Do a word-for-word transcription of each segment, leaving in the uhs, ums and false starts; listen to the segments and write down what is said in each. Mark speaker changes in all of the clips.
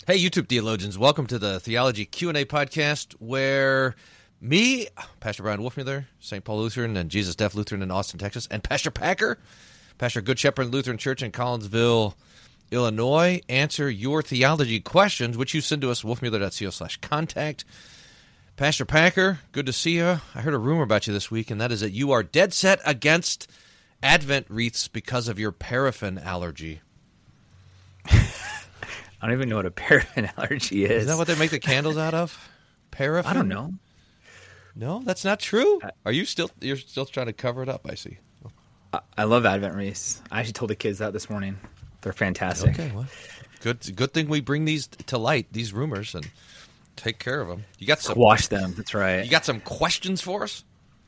Speaker 1: Hey, YouTube theologians, welcome to the Theology Q and A podcast where me, Pastor Brian Wolfmuller, Saint Paul Lutheran and Jesus Deaf Lutheran in Austin, Texas, and Pastor Packer, Pastor Good Shepherd Lutheran Church in Collinsville, Illinois, answer your theology questions, which you send to us, wolfmuller.co slash contact. Pastor Packer, good to see you. I heard a rumor about you this week, and that is that you are dead set against Advent wreaths because of your paraffin allergy.
Speaker 2: I don't even know what a paraffin allergy is.
Speaker 1: Is that what they make the candles out of? Paraffin?
Speaker 2: I don't know.
Speaker 1: No, that's not true. Are you still you're still trying to cover it up? I see.
Speaker 2: I, I love Advent wreaths. I actually told the kids that this morning. They're fantastic.
Speaker 1: Okay, well, good. Good thing we bring these to light, these rumors, and take care of them. You got some
Speaker 2: Wash them. That's right.
Speaker 1: You got some questions for us?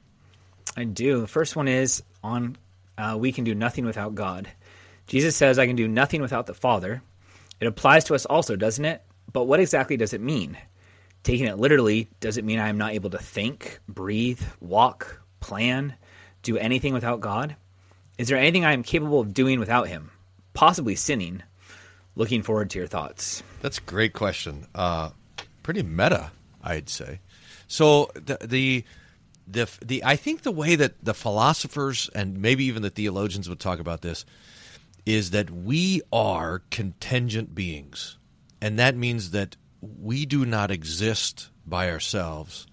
Speaker 2: I do. The first one is on uh, we can do nothing without God. Jesus says, "I can do nothing without the Father." It applies to us also, doesn't it? But what exactly does it mean? Taking it literally, does it mean I am not able to think, breathe, walk, plan, do anything without God? Is there anything I am capable of doing without Him? Possibly sinning. Looking forward to your thoughts.
Speaker 1: That's a great question. Uh, pretty meta, I'd say. So the, the the the I think the way that the philosophers and maybe even the theologians would talk about this is that we are contingent beings, and that means that we do not exist by ourselves,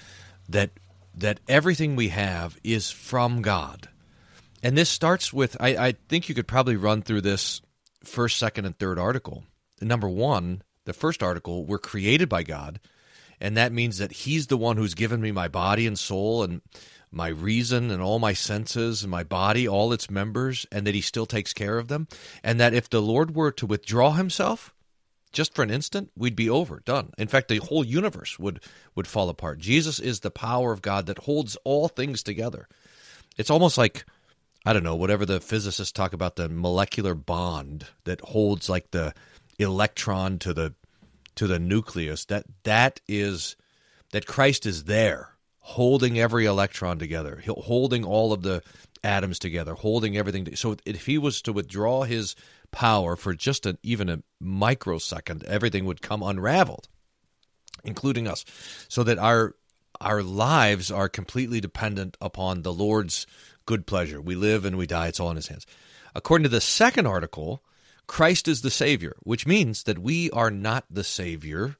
Speaker 1: that that everything we have is from God. And this starts with, I, I think you could probably run through this first, second, and third article. Number one, the first article, we're created by God, and that means that He's the one who's given me my body and soul and my reason and all my senses and my body, all its members, and that He still takes care of them. And that if the Lord were to withdraw Himself, just for an instant, we'd be over, done. In fact, the whole universe would, would fall apart. Jesus is the power of God that holds all things together. It's almost like, I don't know, whatever the physicists talk about, the molecular bond that holds like the electron to the to the nucleus. That that is that Christ is there, holding every electron together, holding all of the atoms together, holding everything together. So if He was to withdraw His power for just an, even a microsecond, everything would come unraveled, including us, so that our our lives are completely dependent upon the Lord's good pleasure. We live and we die. It's all in His hands. According to the second article, Christ is the Savior, which means that we are not the Savior.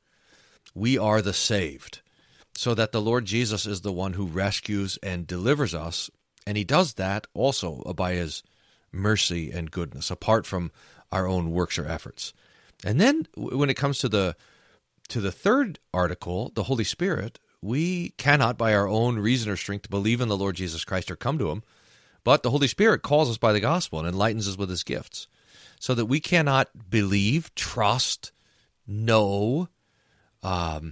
Speaker 1: We are the saved. So that the Lord Jesus is the one who rescues and delivers us, and He does that also by His mercy and goodness, apart from our own works or efforts. And then when it comes to the to the third article, the Holy Spirit, we cannot by our own reason or strength believe in the Lord Jesus Christ or come to Him, but the Holy Spirit calls us by the gospel and enlightens us with His gifts, so that we cannot believe, trust, know, um,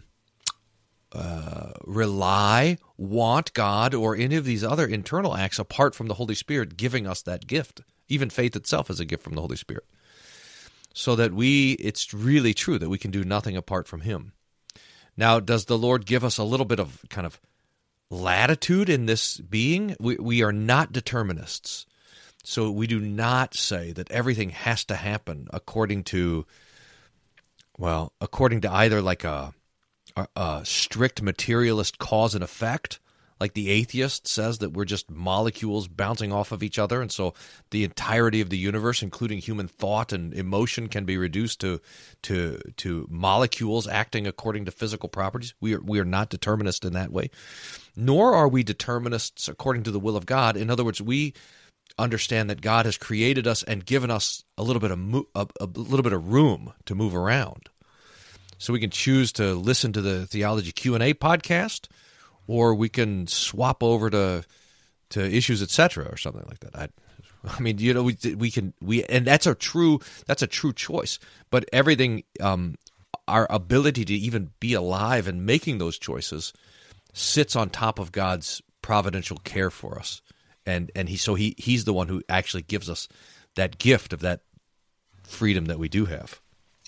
Speaker 1: Uh, rely, want God, or any of these other internal acts apart from the Holy Spirit giving us that gift. Even faith itself is a gift from the Holy Spirit. So that we, it's really true that we can do nothing apart from Him. Now, does the Lord give us a little bit of kind of latitude in this being? We, we are not determinists. So we do not say that everything has to happen according to, well, according to either like a A, a strict materialist cause and effect, like the atheist says that we're just molecules bouncing off of each other, and so the entirety of the universe, including human thought and emotion, can be reduced to to to molecules acting according to physical properties. We are we are not determinists in that way, nor are we determinists according to the will of God. In other words, we understand that God has created us and given us a little bit of mo- a, a little bit of room to move around. So we can choose to listen to the Theology Q and A podcast, or we can swap over to to Issues, et cetera, or something like that. I, I mean, you know, we we can we and that's a true that's a true choice. But everything, um, our ability to even be alive and making those choices, sits on top of God's providential care for us, and and he so he he's the one who actually gives us that gift of that freedom that we do have.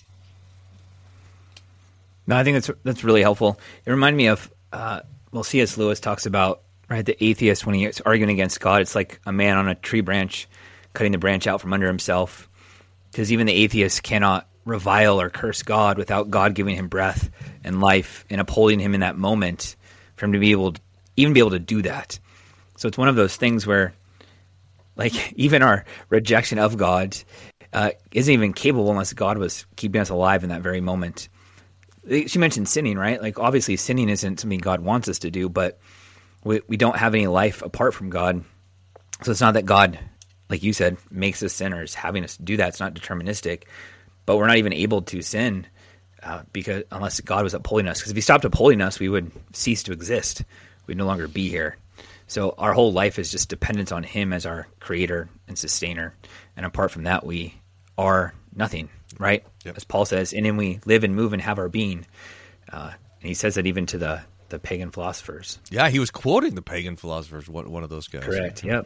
Speaker 2: No, I think that's that's really helpful. It reminded me of, uh, well, C S Lewis talks about, right, the atheist when he's arguing against God. It's like a man on a tree branch cutting the branch out from under himself, because even the atheist cannot revile or curse God without God giving him breath and life and upholding him in that moment for him to be able to even be able to do that. So it's one of those things where, like, even our rejection of God uh, isn't even capable unless God was keeping us alive in that very moment. She mentioned sinning, right? Like, obviously sinning isn't something God wants us to do, but we, we don't have any life apart from God. So it's not that God, like you said, makes us sinners, having us do that. It's not deterministic, but we're not even able to sin uh, because unless God was upholding us. Because if he stopped upholding us, we would cease to exist. We'd no longer be here. So our whole life is just dependent on him as our creator and sustainer. And apart from that, we are nothing, right? Yep. As Paul says, in him we live and move and have our being. Uh, and he says that even to the, the pagan philosophers.
Speaker 1: Yeah, he was quoting the pagan philosophers, one, one of those guys.
Speaker 2: Correct, yep.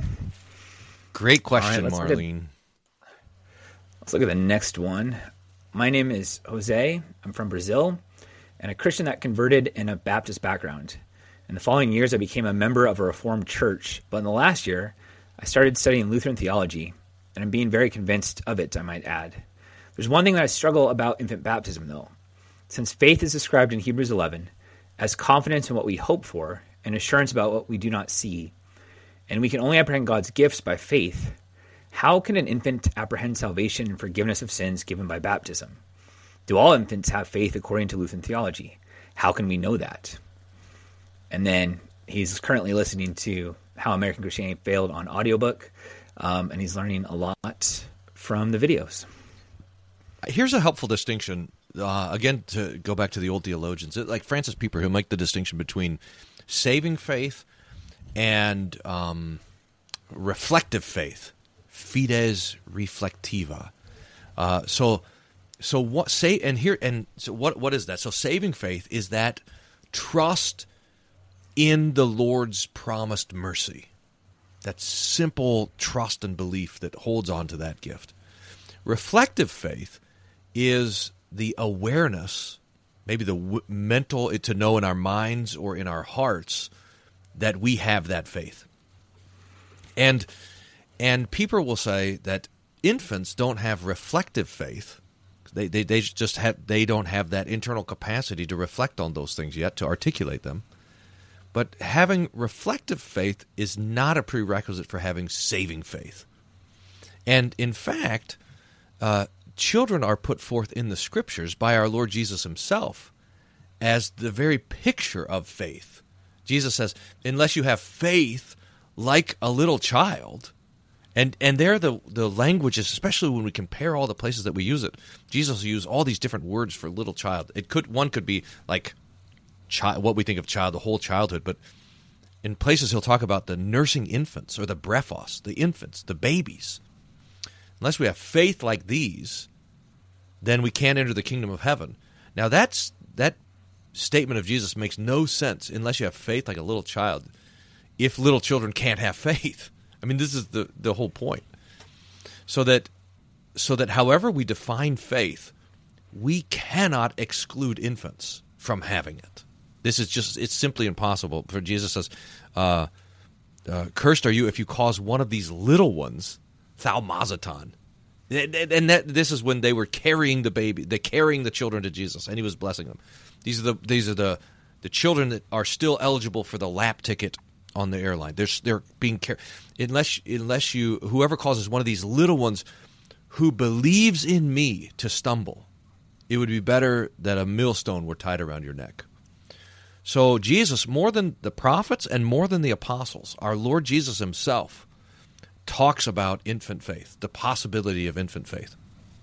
Speaker 1: Great question,
Speaker 2: right,
Speaker 1: Marlene.
Speaker 2: Let's look at the next one. My name is Jose. I'm from Brazil and a Christian that converted in a Baptist background. In the following years, I became a member of a Reformed church, but in the last year, I started studying Lutheran theology, and I'm being very convinced of it, I might add. There's one thing that I struggle about infant baptism, though. Since faith is described in Hebrews eleven as confidence in what we hope for and assurance about what we do not see, and we can only apprehend God's gifts by faith, how can an infant apprehend salvation and forgiveness of sins given by baptism? Do all infants have faith according to Lutheran theology? How can we know that? And then he's currently listening to How American Christianity Failed on audiobook, um, and he's learning a lot from the videos.
Speaker 1: Here's a helpful distinction, uh, again, to go back to the old theologians, like Francis Pieper, who make the distinction between saving faith and um, reflective faith, fides reflectiva. Uh, so, so what say? And here, and so what? What is that? So, saving faith is that trust in the Lord's promised mercy. That simple trust and belief that holds on to that gift. Reflective faith is the awareness, maybe the w- mental, to know in our minds or in our hearts that we have that faith. And and people will say that infants don't have reflective faith. They they they just have they don't have that internal capacity to reflect on those things yet, to articulate them. But having reflective faith is not a prerequisite for having saving faith. And in fact, uh, children are put forth in the Scriptures by our Lord Jesus himself as the very picture of faith. Jesus says, unless you have faith like a little child, and and there the, the language is, especially when we compare all the places that we use it, Jesus will use all these different words for little child. It could One could be like child, what we think of child, the whole childhood, but in places he'll talk about the nursing infants or the brephos, the infants, the babies. Unless we have faith like these, then we can't enter the kingdom of heaven. Now that's that statement of Jesus makes no sense unless you have faith like a little child, if little children can't have faith. I mean, this is the, the whole point. So that so that however we define faith, we cannot exclude infants from having it. This is just, it's simply impossible. For Jesus says, uh, uh, cursed are you if you cause one of these little ones, thaumazatan. And that, this is when they were carrying the baby, they carrying the children to Jesus, and he was blessing them. These are the these are the, the children that are still eligible for the lap ticket on the airline. They're they're being carried unless unless you whoever causes one of these little ones who believes in me to stumble, it would be better that a millstone were tied around your neck. So Jesus, more than the prophets and more than the apostles, our Lord Jesus himself talks about infant faith, the possibility of infant faith.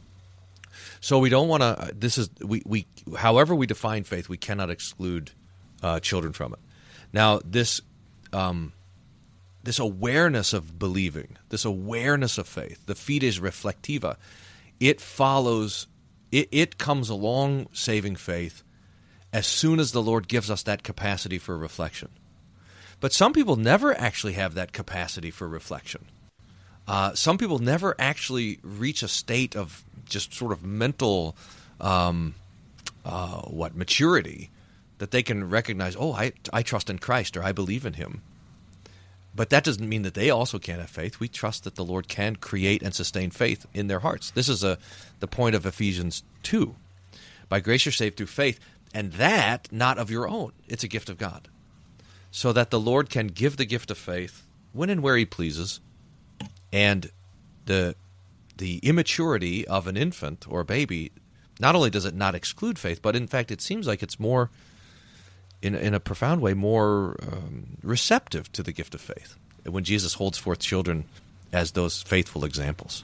Speaker 1: So we don't want to, this is, we, we, however we define faith, we cannot exclude uh, children from it. Now, this, um, this awareness of believing, this awareness of faith, the fides reflectiva, it follows, it, it comes along saving faith as soon as the Lord gives us that capacity for reflection. But some people never actually have that capacity for reflection. Uh, some people never actually reach a state of just sort of mental, um, uh, what, maturity, that they can recognize, oh, I, I trust in Christ, or I believe in him. But that doesn't mean that they also can't have faith. We trust that the Lord can create and sustain faith in their hearts. This is a the point of Ephesians two. By grace you're saved through faith, and that not of your own. It's a gift of God. So that the Lord can give the gift of faith when and where he pleases, and the the immaturity of an infant or a baby, not only does it not exclude faith, but in fact it seems like it's more, in, in a profound way, more um, receptive to the gift of faith when Jesus holds forth children as those faithful examples.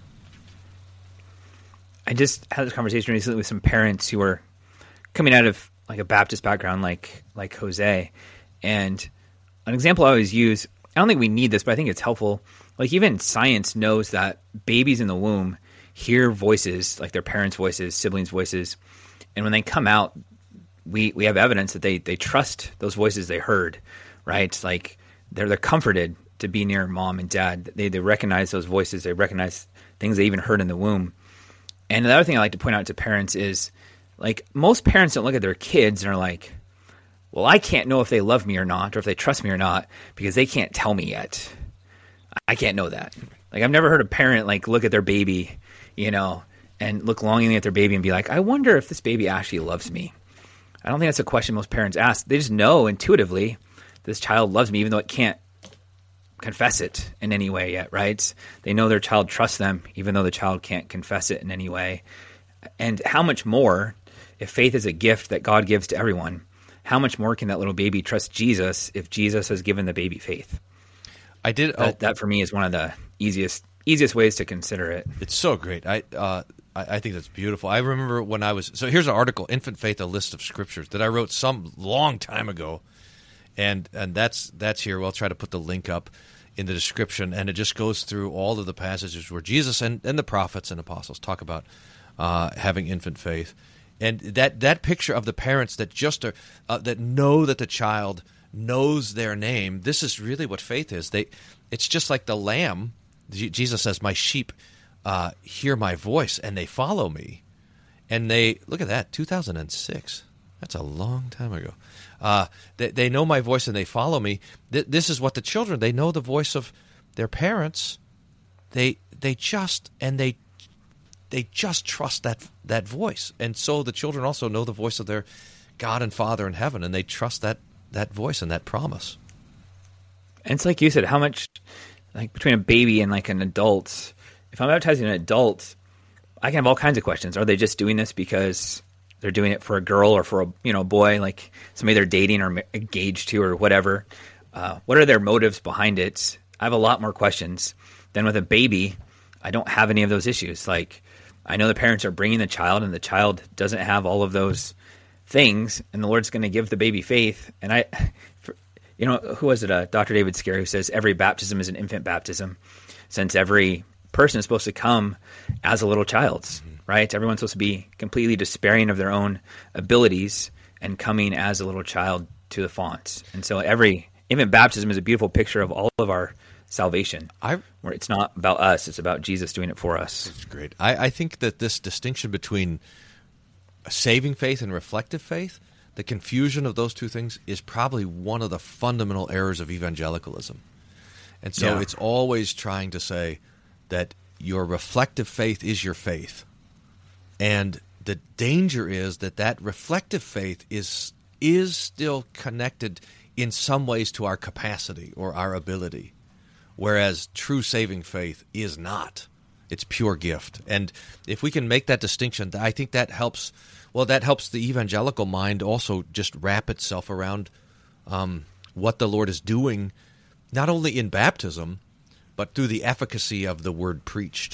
Speaker 2: I just had this conversation recently with some parents who were coming out of like a Baptist background like like Jose, and an example I always use, I don't think we need this, but I think it's helpful. Like even science knows that babies in the womb hear voices, like their parents' voices, siblings' voices, and when they come out, we we have evidence that they they trust those voices they heard, right? Like they're they're comforted to be near mom and dad. They they recognize those voices. They recognize things they even heard in the womb. And the other thing I like to point out to parents is, like, most parents don't look at their kids and are like, well, I can't know if they love me or not, or if they trust me or not, because they can't tell me yet. I can't know that. Like, I've never heard a parent, like, look at their baby, you know, and look longingly at their baby and be like, I wonder if this baby actually loves me. I don't think that's a question most parents ask. They just know intuitively this child loves me, even though it can't confess it in any way yet, right? They know their child trusts them, even though the child can't confess it in any way. And how much more, if faith is a gift that God gives to everyone, how much more can that little baby trust Jesus if Jesus has given the baby faith?
Speaker 1: I did.
Speaker 2: That,
Speaker 1: oh,
Speaker 2: that for me is one of the easiest easiest ways to consider it.
Speaker 1: It's so great. I uh, I, I think that's beautiful. I remember when I was so here's an article, Infant Faith: A List of Scriptures, that I wrote some long time ago, and and that's that's here. We'll try to put the link up in the description, and it just goes through all of the passages where Jesus and, and the prophets and apostles talk about uh, having infant faith, and that that picture of the parents that just are uh, that know that the child knows their name. This is really what faith is. They, it's just like the lamb. Jesus says, "My sheep uh, hear my voice, and they follow me." And they look at that, two thousand six. That's a long time ago. Uh, they, they know my voice and they follow me. Th- this is what the children, they know the voice of their parents. They they just and they they just trust that that voice. And so the children also know the voice of their God and Father in heaven, and they trust that that voice and that promise.
Speaker 2: And it's like you said, how much, like between a baby and like an adult, if I'm baptizing an adult, I can have all kinds of questions. Are they just doing this because they're doing it for a girl or for a you know boy, like somebody they're dating or engaged to or whatever? Uh, what are their motives behind it? I have a lot more questions than with a baby. I don't have any of those issues. Like, I know the parents are bringing the child, and the child doesn't have all of those things, and the Lord's going to give the baby faith. And I, for, you know, who was it? Uh, Doctor David Scare, who says every baptism is an infant baptism, since every person is supposed to come as a little child, mm-hmm. right? Everyone's supposed to be completely despairing of their own abilities and coming as a little child to the font. And so every infant baptism is a beautiful picture of all of our salvation, I, where it's not about us, it's about Jesus doing it for us.
Speaker 1: That's great. I, I think that this distinction between saving faith and reflective faith, the confusion of those two things, is probably one of the fundamental errors of evangelicalism. And so yeah. It's always trying to say that your reflective faith is your faith. And the danger is that that reflective faith is is still connected in some ways to our capacity or our ability, whereas true saving faith is not. It's pure gift. And if we can make that distinction, I think that helps, well, that helps the evangelical mind also just wrap itself around um, what the Lord is doing, not only in baptism, but through the efficacy of the word preached.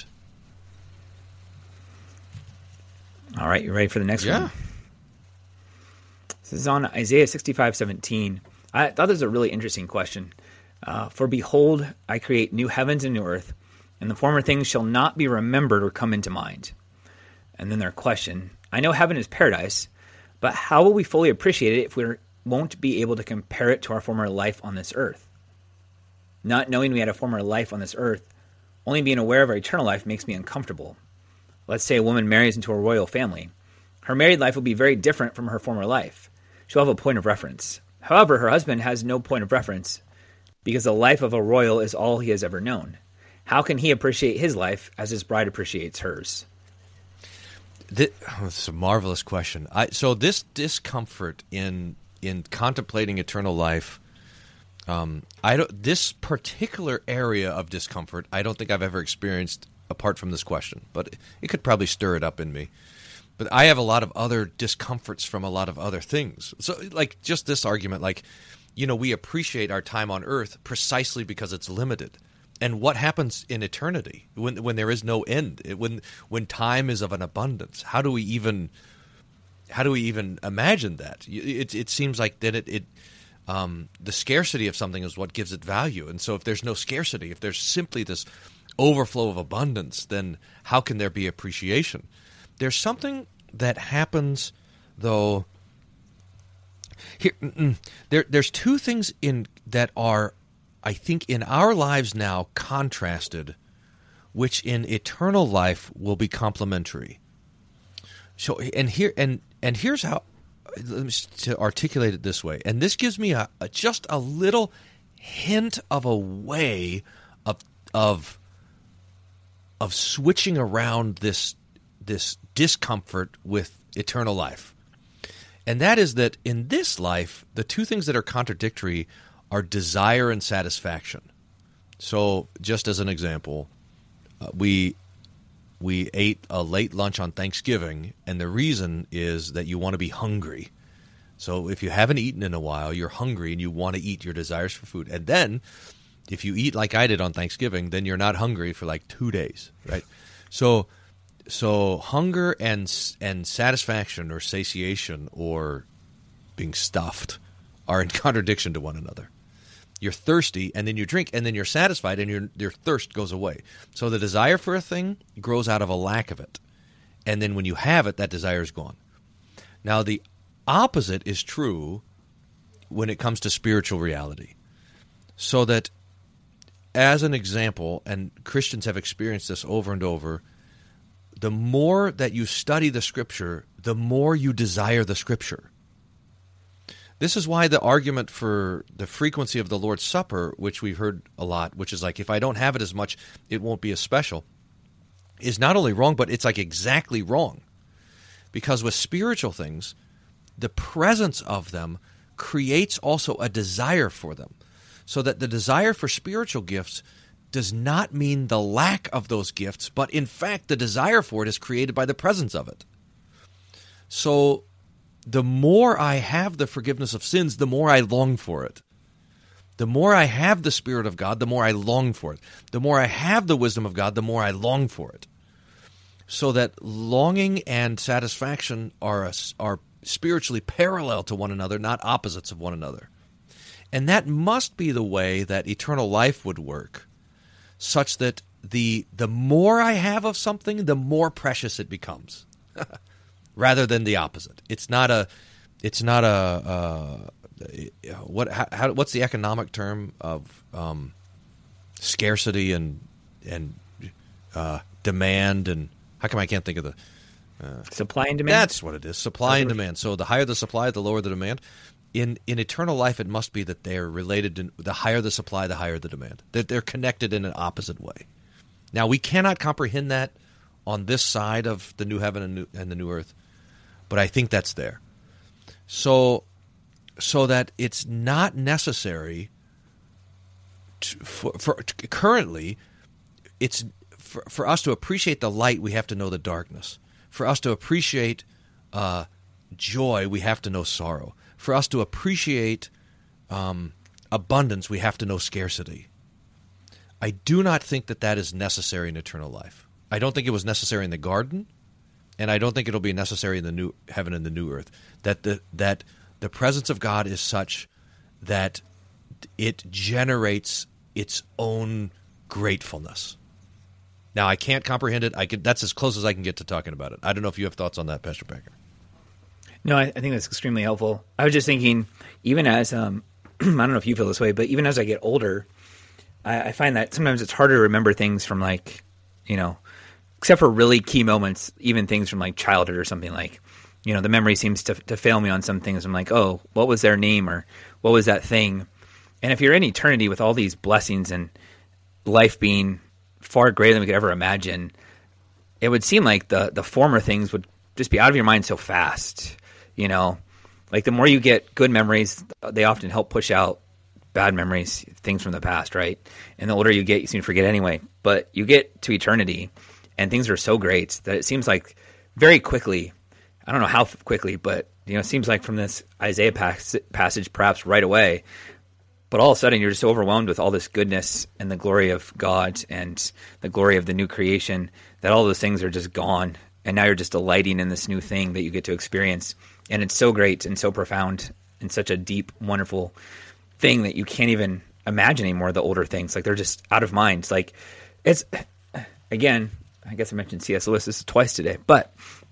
Speaker 2: All right, you ready for the next
Speaker 1: yeah.
Speaker 2: one? This is on Isaiah sixty-five seventeen. I thought this was a really interesting question. Uh, For behold, I create new heavens and new earth, and the former things shall not be remembered or come into mind. And then their question, I know heaven is paradise, but how will we fully appreciate it if we won't be able to compare it to our former life on this earth? Not knowing we had a former life on this earth, only being aware of our eternal life makes me uncomfortable. Let's say a woman marries into a royal family. Her married life will be very different from her former life. She'll have a point of reference. However, her husband has no point of reference. because the life of a royal is all he has ever known. How can he appreciate his life as his bride appreciates hers?
Speaker 1: This, oh, it's a marvelous question. I, so this discomfort in in contemplating eternal life, um, I don't. This particular area of discomfort, I don't think I've ever experienced apart from this question. But it, it could probably stir it up in me. But I have a lot of other discomforts from a lot of other things. So, like just this argument, like you know, we appreciate our time on earth precisely because it's limited. And what happens in eternity when when there is no end? When when time is of an abundance? How do we even how do we even imagine that? It it seems like that it, it um, the scarcity of something is what gives it value. And so if there's no scarcity, if there's simply this overflow of abundance, then how can there be appreciation? There's something that happens though. Here, there there's two things in that are, I think, in our lives now contrasted, which in eternal life will be complementary. So, and here and and here's how let me to articulate it this way. And this gives me a, a just a little hint of a way of of of switching around this this discomfort with eternal life. And that is that in this life, the two things that are contradictory are desire and satisfaction. So, just as an example, uh, we we ate a late lunch on Thanksgiving, and the reason is that you want to be hungry. So, if you haven't eaten in a while, you're hungry and you want to eat, your desires for food. And then, if you eat like I did on Thanksgiving, then you're not hungry for like two days, right? So, so hunger and and satisfaction or satiation or being stuffed are in contradiction to one another. You're thirsty, and then you drink, and then you're satisfied, and your your thirst goes away. So the desire for a thing grows out of a lack of it. And then when you have it, that desire is gone. Now, the opposite is true when it comes to spiritual reality. So that, as an example, and Christians have experienced this over and over, the more that you study the Scripture, the more you desire the Scripture. This is why the argument for the frequency of the Lord's Supper, which we've heard a lot, which is like, if I don't have it as much, it won't be as special, is not only wrong, but it's like exactly wrong. Because with spiritual things, the presence of them creates also a desire for them. So that the desire for spiritual gifts does not mean the lack of those gifts, but in fact, the desire for it is created by the presence of it. So the more I have the forgiveness of sins, the more I long for it. The more I have the Spirit of God, the more I long for it. The more I have the wisdom of God, the more I long for it. So that longing and satisfaction are, are spiritually parallel to one another, not opposites of one another. And that must be the way that eternal life would work, such that the the more I have of something, the more precious it becomes. Rather than the opposite. It's not a, it's not a, uh, what, how, what's the economic term of um, scarcity and and uh, demand, and how come I can't think of the
Speaker 2: uh, supply and demand?
Speaker 1: That's what it is, supply and demand. So the higher the supply, the lower the demand. In in eternal life, it must be that they are related. To, the higher the supply, the higher the demand. That they're connected in an opposite way. Now we cannot comprehend that on this side of the new heaven and, new, and the new earth. But I think that's there. So so that it's not necessary to, for, for currently, it's for, for us to appreciate the light, we have to know the darkness. For us to appreciate uh, joy, we have to know sorrow. For us to appreciate um, abundance, we have to know scarcity. I do not think that that is necessary in eternal life. I don't think it was necessary in the garden. And I don't think it'll be necessary in the new heaven and the new earth. That the that the presence of God is such that it generates its own gratefulness. Now, I can't comprehend it. I can. That's as close as I can get to talking about it. I don't know if you have thoughts on that, Pastor Packer.
Speaker 2: No, I, I think that's extremely helpful. I was just thinking, even as um, I don't know if you feel this way, but even as I get older, I, I find that sometimes it's harder to remember things from, like, you know, except for really key moments, even things from like childhood or something, like, you know, the memory seems to to fail me on some things. I'm like, oh, what was their name, or what was that thing? And if you're in eternity with all these blessings and life being far greater than we could ever imagine, it would seem like the the former things would just be out of your mind so fast. You know, like the more you get good memories, they often help push out bad memories, things from the past, right? And the older you get, you seem to forget anyway. But you get to eternity, and things are so great that it seems like very quickly, I don't know how quickly, but you know, it seems like from this Isaiah pas- passage, perhaps right away, but all of a sudden you're just overwhelmed with all this goodness and the glory of God and the glory of the new creation, that all those things are just gone. And now you're just delighting in this new thing that you get to experience. And it's so great and so profound and such a deep, wonderful thing that you can't even imagine anymore, the older things. Like, they're just out of mind. It's like, it's, again, I guess I mentioned C S Lewis this twice today, but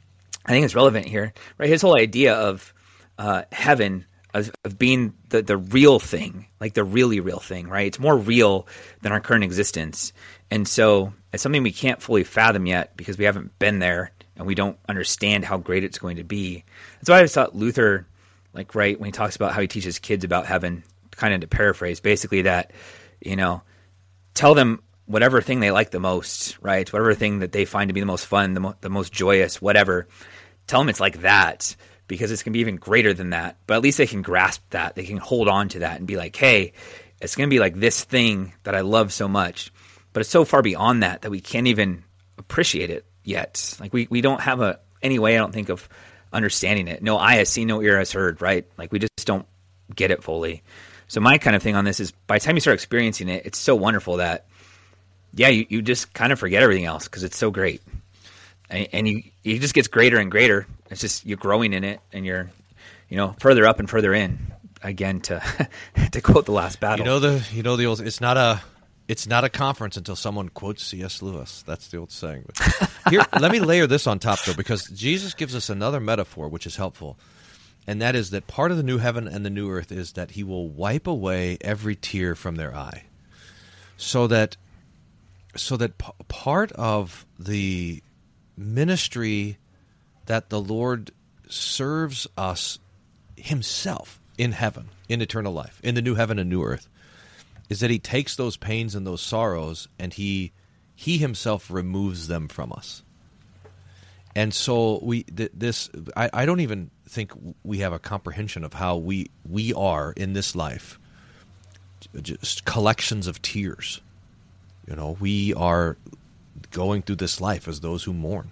Speaker 2: I think it's relevant here, right? His whole idea of uh, heaven, of, of being the, the real thing, like the really real thing, right? It's more real than our current existence. And so it's something we can't fully fathom yet because we haven't been there and we don't understand how great it's going to be. That's why I always thought Luther, like, right, when he talks about how he teaches kids about heaven, kind of to paraphrase, basically that, you know, tell them whatever thing they like the most, right? Whatever thing that they find to be the most fun, the, mo- the most joyous, whatever. Tell them it's like that, because it's going to be even greater than that. But at least they can grasp that. They can hold on to that and be like, hey, it's going to be like this thing that I love so much. But it's so far beyond that that we can't even appreciate it yet. Like, we, we don't have a any way, I don't think, of understanding it. No eye has seen, no ear has heard, right? Like, we just don't get it fully. So my kind of thing on this is, by the time you start experiencing it, it's so wonderful that, yeah, you, you just kind of forget everything else because it's so great. And, and you it just gets greater and greater. It's just, you're growing in it, and you're, you know, further up and further in. Again, to to quote The Last Battle.
Speaker 1: You know the you know the old. It's not a it's not a conference until someone quotes C S Lewis. That's the old saying. But here, let me layer this on top, though, because Jesus gives us another metaphor which is helpful, and that is that part of the new heaven and the new earth is that He will wipe away every tear from their eye, so that so that p- part of the ministry that the Lord serves us Himself in heaven, in eternal life, in the new heaven and new earth, is that He takes those pains and those sorrows and He He Himself removes them from us. And so we th- this I, I don't even think we have a comprehension of how we we are in this life, just collections of tears. You know, we are going through this life as those who mourn.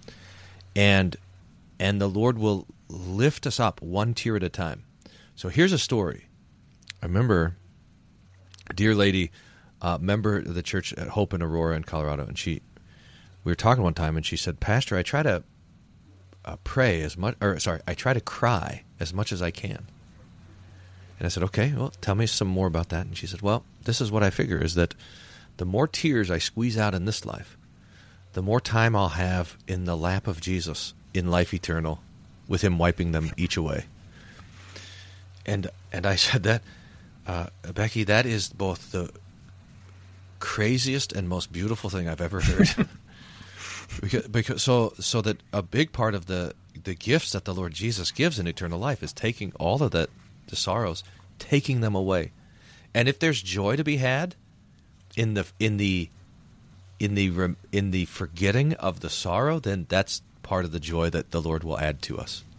Speaker 1: And and the Lord will lift us up one tear at a time. So here's a story. I remember a dear lady, uh, member of the church at Hope in Aurora in Colorado, and she, we were talking one time, and she said, "Pastor, I try to uh, pray as much, or sorry, I try to cry as much as I can." And I said, "Okay, well, tell me some more about that." And she said, "Well, this is what I figure, is that the more tears I squeeze out in this life, the more time I'll have in the lap of Jesus in life eternal, with Him wiping them each away." And and I said that, uh, Becky, that is both the craziest and most beautiful thing I've ever heard. because, because so so that a big part of the the gifts that the Lord Jesus gives in eternal life is taking all of that, the sorrows, taking them away. And if there's joy to be had in the in the in the in the forgetting of the sorrow, then that's part of the joy that the Lord will add to us.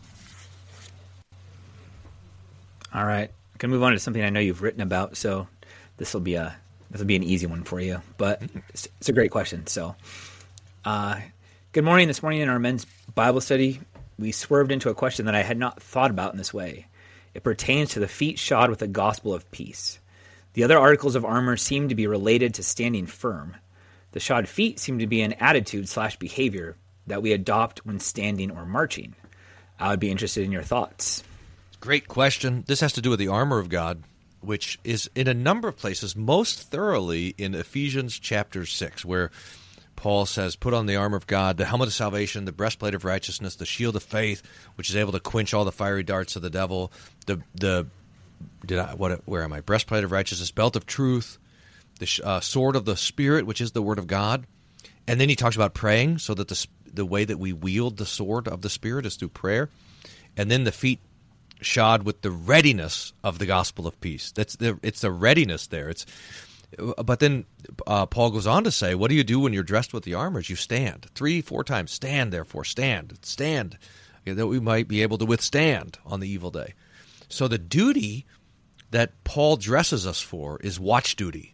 Speaker 2: All right, I'm gonna move on to something I know you've written about, so this will be a this will be an easy one for you, but it's, it's a great question. So, uh, good morning. This morning in our men's Bible study, we swerved into a question that I had not thought about in this way. It pertains to the feet shod with the gospel of peace. The other articles of armor seem to be related to standing firm. The shod feet seem to be an attitude slash behavior that we adopt when standing or marching. I would be interested in your thoughts.
Speaker 1: Great question. This has to do with the armor of God, which is in a number of places, most thoroughly in Ephesians chapter six, where Paul says, put on the armor of God, the helmet of salvation, the breastplate of righteousness, the shield of faith, which is able to quench all the fiery darts of the devil, the the did I what where am I? Breastplate of righteousness, belt of truth, the uh, sword of the Spirit, which is the word of God. And then he talks about praying, so that the the way that we wield the sword of the Spirit is through prayer. And then the feet shod with the readiness of the gospel of peace. That's the, it's the readiness there. It's, but then uh, Paul goes on to say, what do you do when you're dressed with the armor? You stand. Three, four times. Stand, therefore, stand. Stand, that we might be able to withstand on the evil day. So the duty that Paul dresses us for is watch duty,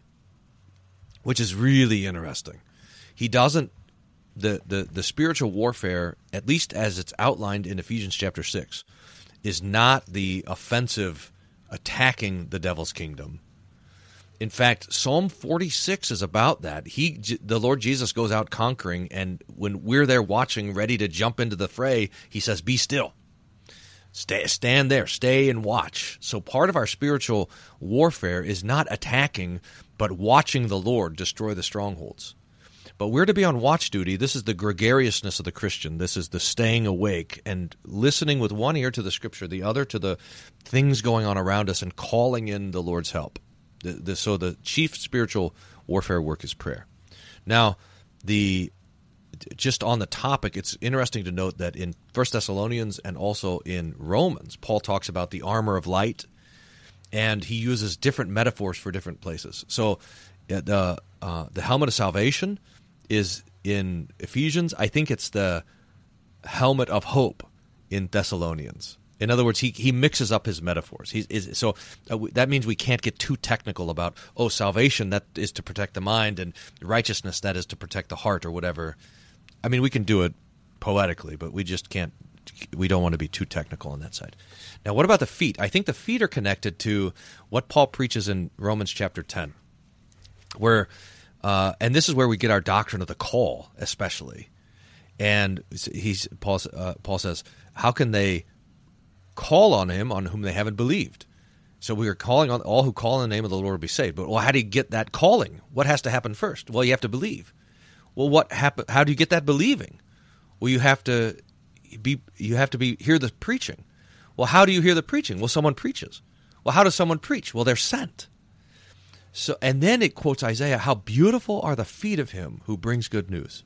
Speaker 1: which is really interesting. He doesn't, the, the, the spiritual warfare, at least as it's outlined in Ephesians chapter six, is not the offensive attacking the devil's kingdom. In fact, Psalm forty-six is about that. He, the Lord Jesus goes out conquering, and when we're there watching, ready to jump into the fray, he says, be still. Stay, stand there, stay and watch. So part of our spiritual warfare is not attacking, but watching the Lord destroy the strongholds. But we're to be on watch duty. This is the gregariousness of the Christian. This is the staying awake and listening with one ear to the Scripture, the other to the things going on around us, and calling in the Lord's help. The, the, so the chief spiritual warfare work is prayer. Now, the just on the topic, it's interesting to note that in First Thessalonians and also in Romans, Paul talks about the armor of light, and he uses different metaphors for different places. So uh, the uh, the helmet of salvation is in Ephesians. I think it's the helmet of hope in Thessalonians. In other words, he he mixes up his metaphors. He's is, so uh, that means we can't get too technical about, oh, salvation, that is to protect the mind, and righteousness, that is to protect the heart, or whatever. I mean, we can do it poetically, but we just can't, we don't want to be too technical on that side. Now, what about the feet? I think the feet are connected to what Paul preaches in Romans chapter ten, where, uh, and this is where we get our doctrine of the call, especially. And he's Paul, uh, Paul says, how can they call on him on whom they haven't believed? So we are calling on all who call in the name of the Lord will be saved. But well, how do you get that calling? What has to happen first? Well, you have to believe. Well, what happen? How do you get that believing? Well, you have to be. You have to be hear the preaching. Well, how do you hear the preaching? Well, someone preaches. Well, how does someone preach? Well, they're sent. So, and then it quotes Isaiah, how beautiful are the feet of him who brings good news.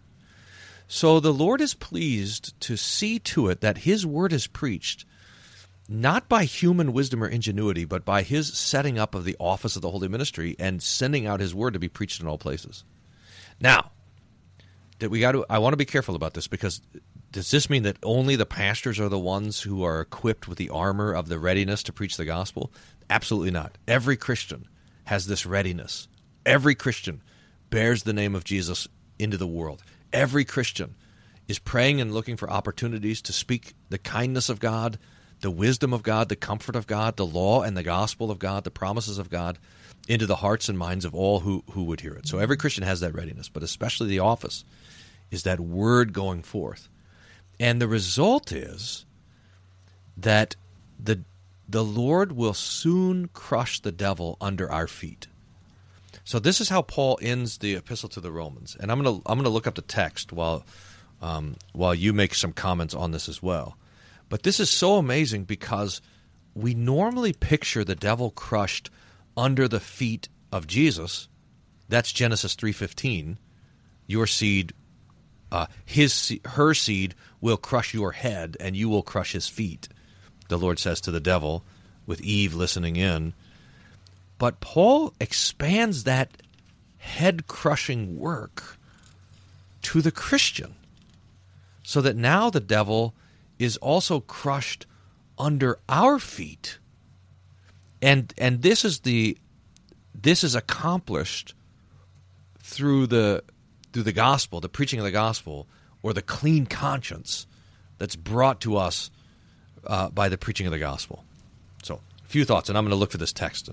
Speaker 1: So the Lord is pleased to see to it that his word is preached, not by human wisdom or ingenuity, but by his setting up of the office of the holy ministry and sending out his word to be preached in all places. Now, that we got to, I want to be careful about this, because does this mean that only the pastors are the ones who are equipped with the armor of the readiness to preach the gospel? Absolutely not. Every Christian has this readiness. Every Christian bears the name of Jesus into the world. Every Christian is praying and looking for opportunities to speak the kindness of God, the wisdom of God, the comfort of God, the law and the gospel of God, the promises of God, into the hearts and minds of all who, who would hear it. So every Christian has that readiness, but especially the office is that word going forth. And the result is that the the Lord will soon crush the devil under our feet. So this is how Paul ends the epistle to the Romans. And I'm going to I'm going to look up the text while um, while you make some comments on this as well. But this is so amazing, because we normally picture the devil crushed under the feet of Jesus. That's Genesis three fifteen. Your seed, uh, his her seed will crush your head, and you will crush his feet, the Lord says to the devil, with Eve listening in. But Paul expands that head-crushing work to the Christian, so that now the devil is also crushed under our feet. And and this is the this is accomplished through the through the gospel, the preaching of the gospel, or the clean conscience that's brought to us uh, by the preaching of the gospel. So, a few thoughts, and I'm going to look for this text.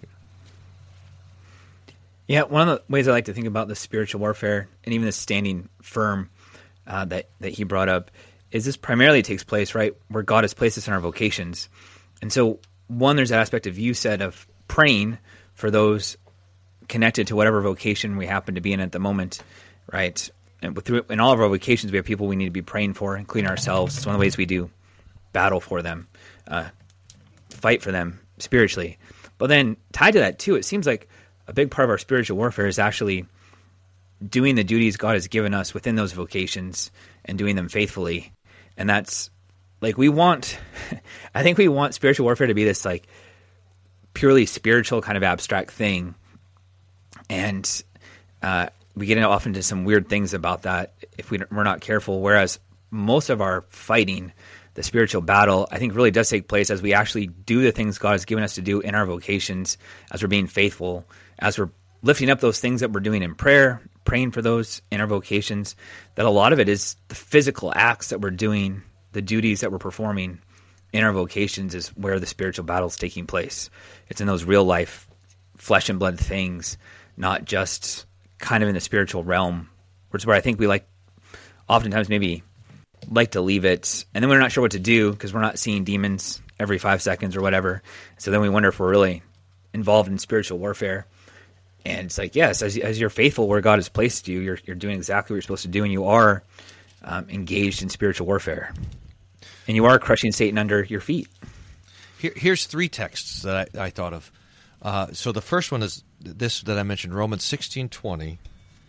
Speaker 2: Yeah, one of the ways I like to think about the spiritual warfare, and even the standing firm uh, that, that he brought up, is this primarily takes place, right, where God has placed us in our vocations. And so, one, there's that aspect of you said of praying for those connected to whatever vocation we happen to be in at the moment, right? And with, in all of our vocations, we have people we need to be praying for, including ourselves. It's one of the ways we do battle for them, uh, fight for them spiritually. But then tied to that, too, it seems like a big part of our spiritual warfare is actually doing the duties God has given us within those vocations and doing them faithfully. And that's like we want, I think we want spiritual warfare to be this like purely spiritual kind of abstract thing. And uh, we get into often to some weird things about that if we, we're not careful. Whereas most of our fighting, the spiritual battle, I think really does take place as we actually do the things God has given us to do in our vocations, as we're being faithful, as we're lifting up those things that we're doing in prayer, praying for those in our vocations, that a lot of it is the physical acts that we're doing, the duties that we're performing in our vocations is where the spiritual battle is taking place. It's in those real life, flesh and blood things, not just kind of in the spiritual realm, which is where I think we like, oftentimes maybe like to leave it, and then we're not sure what to do because we're not seeing demons every five seconds or whatever. So then we wonder if we're really involved in spiritual warfare. And it's like, yes, as as you're faithful where God has placed you, you're you're doing exactly what you're supposed to do, and you are um, engaged in spiritual warfare, and you are crushing Satan under your feet.
Speaker 1: Here, here's three texts that I, I thought of. Uh, so the first one is this that I mentioned, Romans sixteen twenty.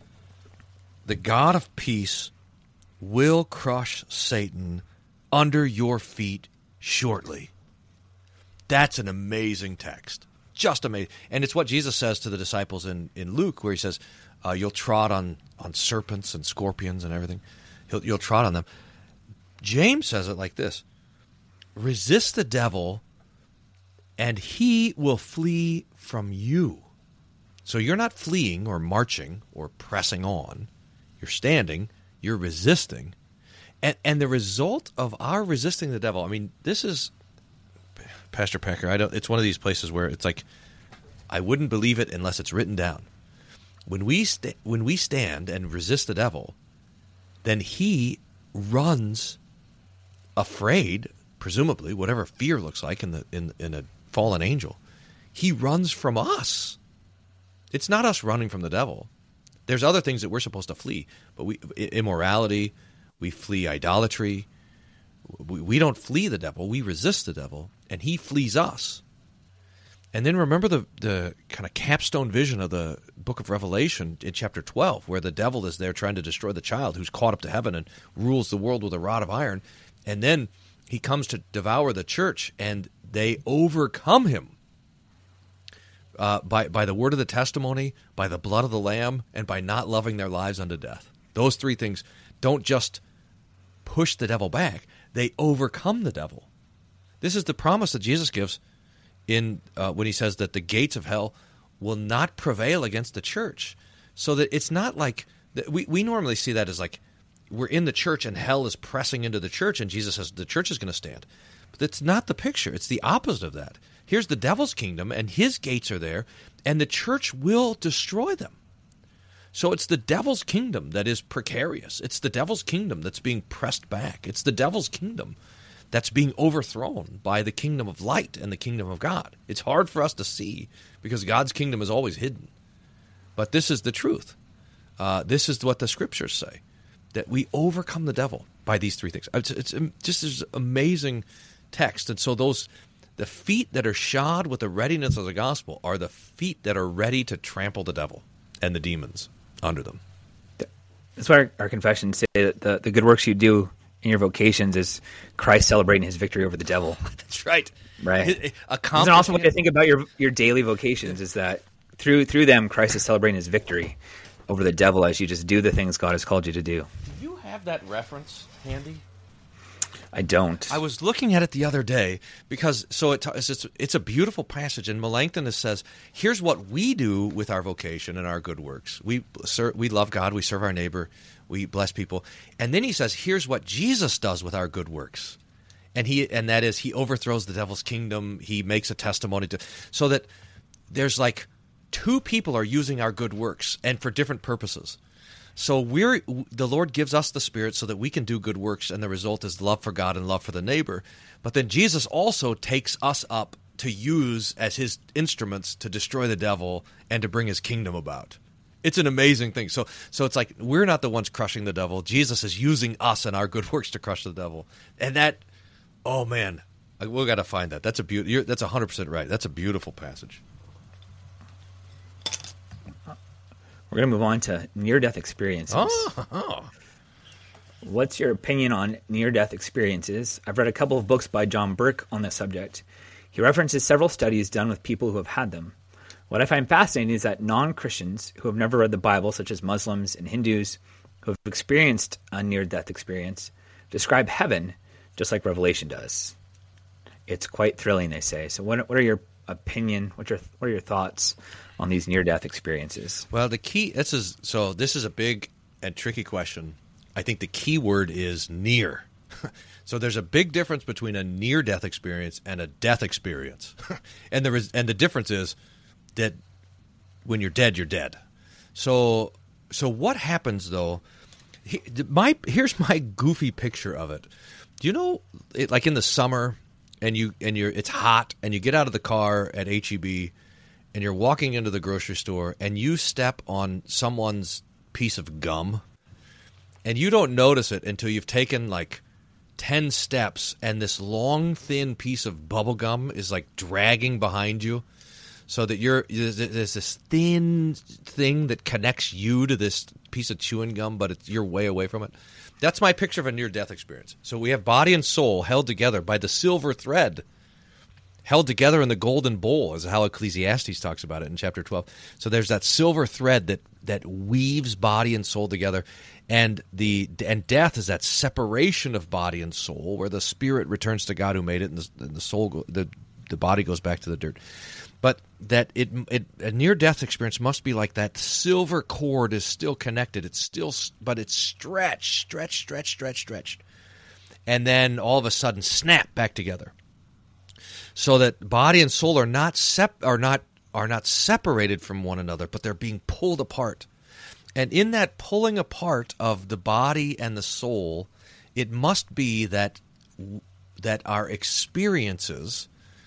Speaker 1: The God of peace will crush Satan under your feet shortly. That's an amazing text. Just amazing. And it's what Jesus says to the disciples in, in Luke, where he says, uh, you'll trot on, on serpents and scorpions and everything. He'll, you'll trot on them. James says it like this: resist the devil, and he will flee from you. So you're not fleeing or marching or pressing on. You're standing. You're resisting. And, and the result of our resisting the devil, I mean, this is... Pastor Packer, I don't. It's one of these places where it's like, I wouldn't believe it unless it's written down. When we sta- when we stand and resist the devil, then he runs afraid, presumably, whatever fear looks like in the in in a fallen angel. He runs from us. It's not us running from the devil. There's other things that we're supposed to flee, but we immorality, we flee idolatry. We, we don't flee the devil. We resist the devil, and he flees us. And then remember the, the kind of capstone vision of the book of Revelation in chapter twelve, where the devil is there trying to destroy the child who's caught up to heaven and rules the world with a rod of iron. And then he comes to devour the church, and they overcome him uh, by, by the word of the testimony, by the blood of the Lamb, and by not loving their lives unto death. Those three things don't just push the devil back. They overcome the devil. This is the promise that Jesus gives in uh, when he says that the gates of hell will not prevail against the church. So that it's not like we we normally see that as like we're in the church and hell is pressing into the church, and Jesus says the church is going to stand. But that's not the picture. It's the opposite of that. Here's the devil's kingdom, and his gates are there, and the church will destroy them. So it's the devil's kingdom that is precarious. It's the devil's kingdom that's being pressed back. It's the devil's kingdom that's being overthrown by the kingdom of light and the kingdom of God. It's hard for us to see because God's kingdom is always hidden. But this is the truth. Uh, this is what the scriptures say, that we overcome the devil by these three things. It's, it's just this amazing text. And so those the feet that are shod with the readiness of the gospel are the feet that are ready to trample the devil and the demons under them.
Speaker 2: That's why our, our confessions say that the, the good works you do in your vocations is Christ celebrating his victory over the devil.
Speaker 1: That's right.
Speaker 2: Right. It's an awesome way to think about your your daily vocations, is that through through them, Christ is celebrating his victory over the devil as you just do the things God has called you to do.
Speaker 1: Do you have that reference handy?
Speaker 2: I don't.
Speaker 1: I was looking at it the other day because so it, it's it's a beautiful passage, and Melanchthon says, "Here's what we do with our vocation and our good works. We sir, we love God, we serve our neighbor, we bless people." And then he says, "Here's what Jesus does with our good works," and he and that is he overthrows the devil's kingdom. He makes a testimony to so that there's like two people are using our good works and for different purposes. So we're the Lord gives us the Spirit so that we can do good works, and the result is love for God and love for the neighbor. But then Jesus also takes us up to use as his instruments to destroy the devil and to bring his kingdom about. It's an amazing thing. So so it's like we're not the ones crushing the devil. Jesus is using us and our good works to crush the devil. And that, oh man, we've got to find that. That's a beauty. That's one hundred percent right. That's a beautiful passage.
Speaker 2: We're going to move on to near-death experiences.
Speaker 1: Oh, oh.
Speaker 2: What's your opinion on near-death experiences? I've read a couple of books by John Burke on this subject. He references several studies done with people who have had them. What I find fascinating is that non-Christians who have never read the Bible, such as Muslims and Hindus who have experienced a near-death experience, describe heaven just like Revelation does. It's quite thrilling, they say. So what, what are your opinion, what, your, what are your thoughts on these near-death experiences?
Speaker 1: Well, the key, this is, so this is a big and tricky question. I think the key word is near. So there's a big difference between a near-death experience and a death experience. and, there is, and the difference is that when you're dead, you're dead. So so what happens, though, he, my here's my goofy picture of it. Do you know, it, like in the summer, and you and you're it's hot, and you get out of the car at H E B, and you're walking into the grocery store, and you step on someone's piece of gum, and you don't notice it until you've taken like ten steps, and this long, thin piece of bubble gum is like dragging behind you, so that you're there's this thin thing that connects you to this piece of chewing gum, but it's, you're way away from it. That's my picture of a near-death experience. So we have body and soul held together by the silver thread, held together in the golden bowl, is how Ecclesiastes talks about it in chapter twelve. So there's that silver thread that that weaves body and soul together, and the and death is that separation of body and soul, where the spirit returns to God who made it, and the, and the soul go, the the body goes back to the dirt. But that it, it a near-death experience must be like that silver cord is still connected. It's still, but it's stretched, stretched, stretched, stretched, stretched, and then all of a sudden snap back together, so that body and soul are not sep- are not are not separated from one another, but they're being pulled apart. And in that pulling apart of the body and the soul, it must be that that our experiences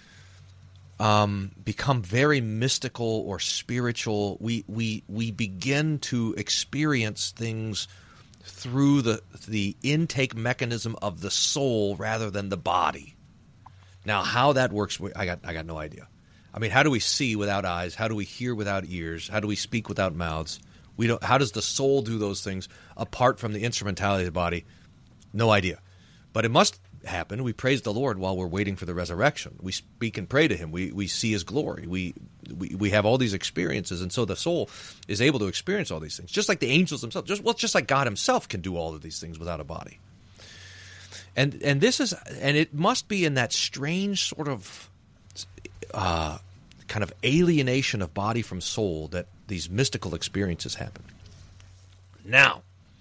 Speaker 1: Um, become very mystical or spiritual. We we we begin to experience things through the the intake mechanism of the soul rather than the body. Now, how that works, I got I got no idea. I mean, how do we see without eyes? How do we hear without ears? How do we speak without mouths? We don't. How does the soul do those things apart from the instrumentality of the body? No idea. But it must happen. We praise the Lord while we're waiting for the resurrection. We speak and pray to Him. We we see His glory. We, we we have all these experiences, and so the soul is able to experience all these things, just like the angels themselves. Just well, just like God Himself can do all of these things without a body. And and this is and it must be in that strange sort of uh, kind of alienation of body from soul that these mystical experiences happen. Now,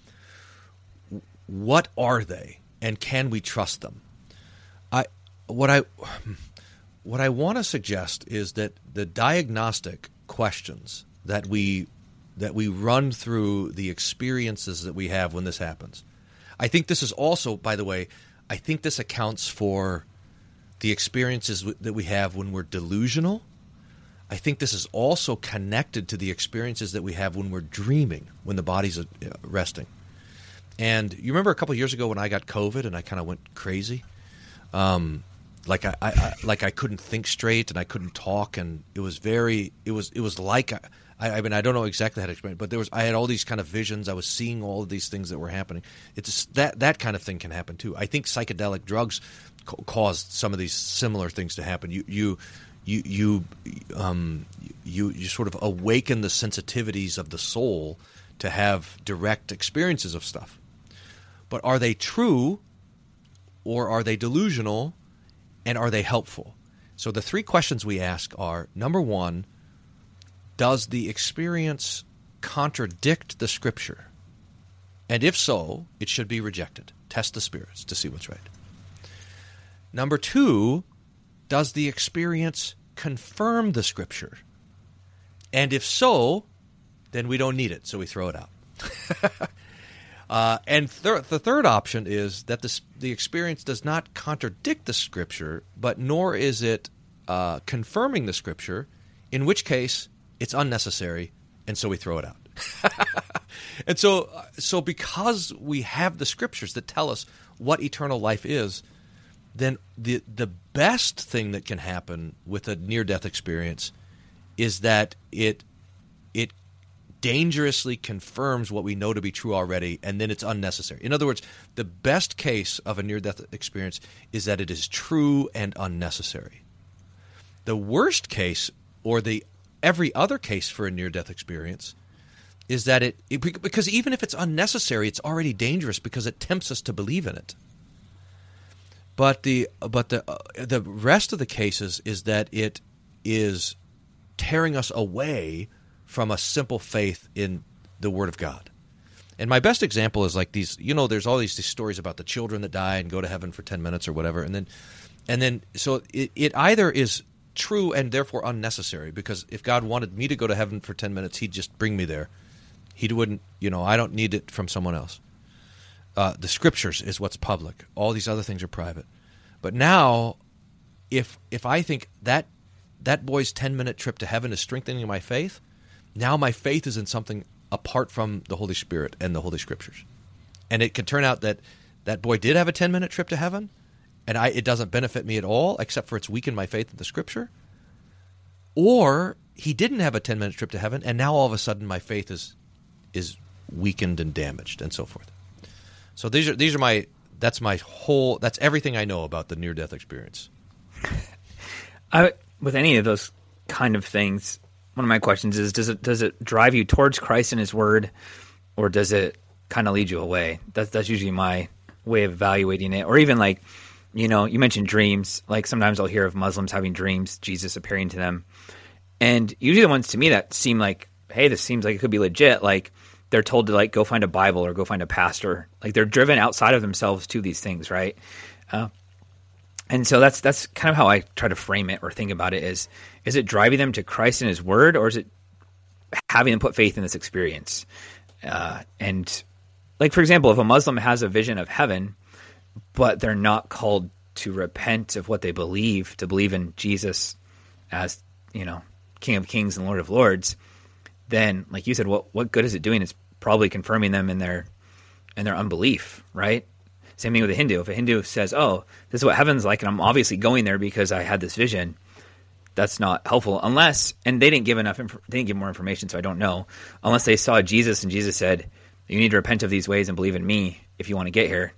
Speaker 1: what are they? And can we trust them? I what I what I want to suggest is that the diagnostic questions that we that we run through the experiences that we have when this happens. I think this is also, by the way, I think this accounts for the experiences that we have when we're delusional. I think this is also connected to the experiences that we have when we're dreaming, when the body's resting. And you remember a couple of years ago when I got COVID and I kind of went crazy, um, like I, I, I like I couldn't think straight and I couldn't talk, and it was very it was it was like I, I mean I don't know exactly how to explain it, but there was I had all these kind of visions. I was seeing all of these things that were happening. It's that that kind of thing can happen too. I think psychedelic drugs ca- caused some of these similar things to happen. You you you you um, you you sort of awaken the sensitivities of the soul to have direct experiences of stuff. But are they true, or are they delusional, and are they helpful? So the three questions we ask are, number one, does the experience contradict the Scripture? And if so, it should be rejected. Test the spirits to see what's right. Number two, does the experience confirm the Scripture? And if so, then we don't need it, so we throw it out. Uh, and thir- the third option is that the, the experience does not contradict the Scripture, but nor is it uh, confirming the Scripture, in which case it's unnecessary, and so we throw it out. And so, so because we have the Scriptures that tell us what eternal life is, then the the best thing that can happen with a near-death experience is that it it dangerously confirms what we know to be true already, and then it's unnecessary. In other words, the best case of a near-death experience is that it is true and unnecessary. The worst case, or the every other case for a near-death experience, is that it, it because even if it's unnecessary, it's already dangerous because it tempts us to believe in it. But the but the uh, the rest of the cases is that it is tearing us away from a simple faith in the Word of God. And my best example is like these, you know, there's all these, these stories about the children that die and go to heaven for ten minutes or whatever. And then, and then so it, it either is true and therefore unnecessary, because if God wanted me to go to heaven for ten minutes, he'd just bring me there. He wouldn't, you know, I don't need it from someone else. Uh, the Scriptures is what's public. All these other things are private. But now, if if I think that that boy's ten-minute trip to heaven is strengthening my faith, now my faith is in something apart from the Holy Spirit and the Holy Scriptures. And it could turn out that that boy did have a ten-minute trip to heaven, and I, it doesn't benefit me at all, except for it's weakened my faith in the Scripture. Or he didn't have a ten-minute trip to heaven, and now all of a sudden my faith is is weakened and damaged, and so forth. So these are these are my that's my whole that's everything I know about the near-death experience.
Speaker 2: I, with any of those kind of things, one of my questions is: Does it does it drive you towards Christ and His Word, or does it kind of lead you away? That's that's usually my way of evaluating it. Or even like, you know, you mentioned dreams. Like sometimes I'll hear of Muslims having dreams, Jesus appearing to them, and usually the ones to me that seem like, hey, this seems like it could be legit. Like they're told to like go find a Bible or go find a pastor. Like they're driven outside of themselves to these things, right? Uh, and so that's that's kind of how I try to frame it or think about it. Is is it driving them to Christ and His Word, or is it having them put faith in this experience? Uh, and like, for example, if a Muslim has a vision of heaven, but they're not called to repent of what they believe, to believe in Jesus as, you know, King of Kings and Lord of Lords, then, like you said, what what good is it doing? It's probably confirming them in their in their unbelief, right? Same thing with a Hindu. If a Hindu says, "Oh, this is what heaven's like," and I'm obviously going there because I had this vision, that's not helpful. Unless, and they didn't give enough, inf- they didn't give more information, so I don't know. Unless they saw Jesus and Jesus said, "You need to repent of these ways and believe in me if you want to get here."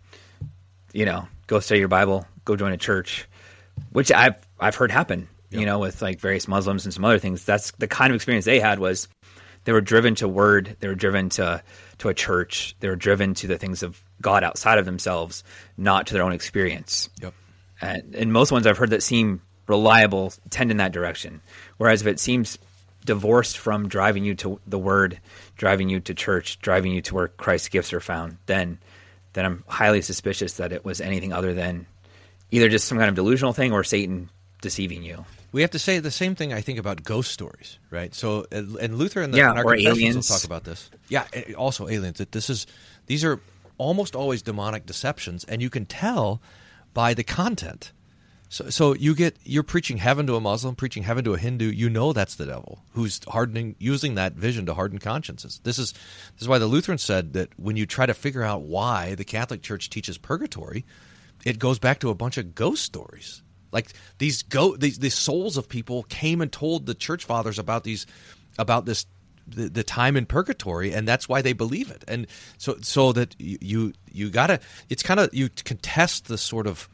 Speaker 2: You know, go study your Bible, go join a church, which I've I've heard happen. Yep. You know, with like various Muslims and some other things. That's the kind of experience they had. Was they were driven to Word, they were driven to to a church, they were driven to the things of God outside of themselves, not to their own experience.
Speaker 1: Yep.
Speaker 2: And, and most ones I've heard that seem reliable tend in that direction. Whereas if it seems divorced from driving you to the Word, driving you to church, driving you to where Christ's gifts are found, then then I'm highly suspicious that it was anything other than either just some kind of delusional thing or Satan deceiving you.
Speaker 1: We have to say the same thing, I think, about ghost stories, right? So, and Luther and the
Speaker 2: yeah,
Speaker 1: and our
Speaker 2: or
Speaker 1: confessions
Speaker 2: aliens.
Speaker 1: will talk about this. Yeah, also aliens. That this is these are almost always demonic deceptions, and you can tell by the content. So, so you get you're preaching heaven to a Muslim, preaching heaven to a Hindu. You know that's the devil who's hardening, using that vision to harden consciences. This is this is why the Lutherans said that when you try to figure out why the Catholic Church teaches purgatory, it goes back to a bunch of ghost stories. Like these go these, these souls of people came and told the church fathers about these about this the, the time in purgatory, and that's why they believe it. And so so that you you, you gotta it's kind of you contest the sort of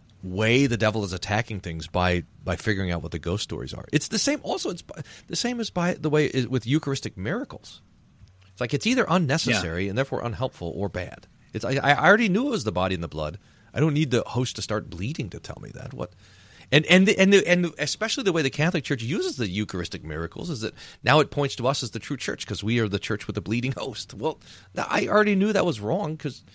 Speaker 1: way the devil is attacking things by by figuring out what the ghost stories are. It's the same. Also, it's the same as by the way is with Eucharistic miracles. It's like it's either unnecessary yeah. and therefore unhelpful or bad. It's I, I already knew it was the body and the blood. I don't need the host to start bleeding to tell me that. What, and and the, and the, and especially the way the Catholic Church uses the Eucharistic miracles is that now it points to us as the true church because we are the church with the bleeding host. Well, I already knew that was wrong because.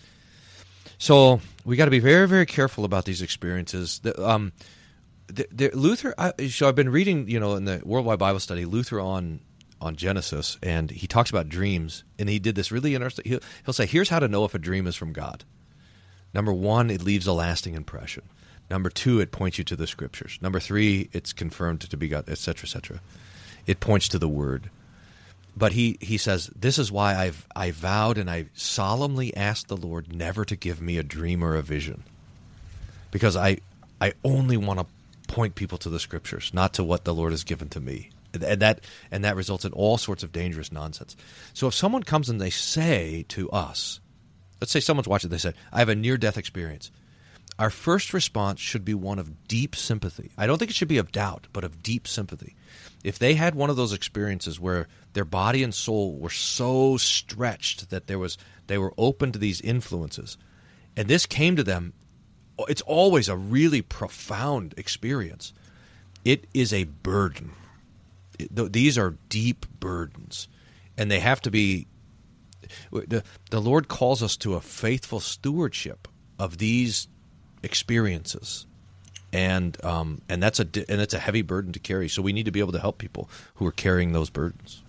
Speaker 1: So we got to be very very careful about these experiences. The, um, the, the Luther. I, so I've been reading, you know, in the Worldwide Bible Study, Luther on on Genesis, and he talks about dreams, and he did this really interesting. He'll, he'll say, "Here's how to know if a dream is from God." Number one, it leaves a lasting impression. Number two, it points you to the Scriptures. Number three, it's confirmed to be God, et cetera, et cetera. It points to the Word. But he, he says, this is why I've I vowed and I solemnly asked the Lord never to give me a dream or a vision. Because I I only want to point people to the Scriptures, not to what the Lord has given to me. And that and that results in all sorts of dangerous nonsense. So if someone comes and they say to us, let's say someone's watching, they say, I have a near-death experience. Our first response should be one of deep sympathy. I don't think it should be of doubt, but of deep sympathy. If they had one of those experiences where their body and soul were so stretched that there was they were open to these influences, and this came to them, it's always a really profound experience. It is a burden. It, these are deep burdens, and they have to be the, the Lord calls us to a faithful stewardship of these experiences, and um, and that's a and it's a heavy burden to carry. So we need to be able to help people who are carrying those burdens.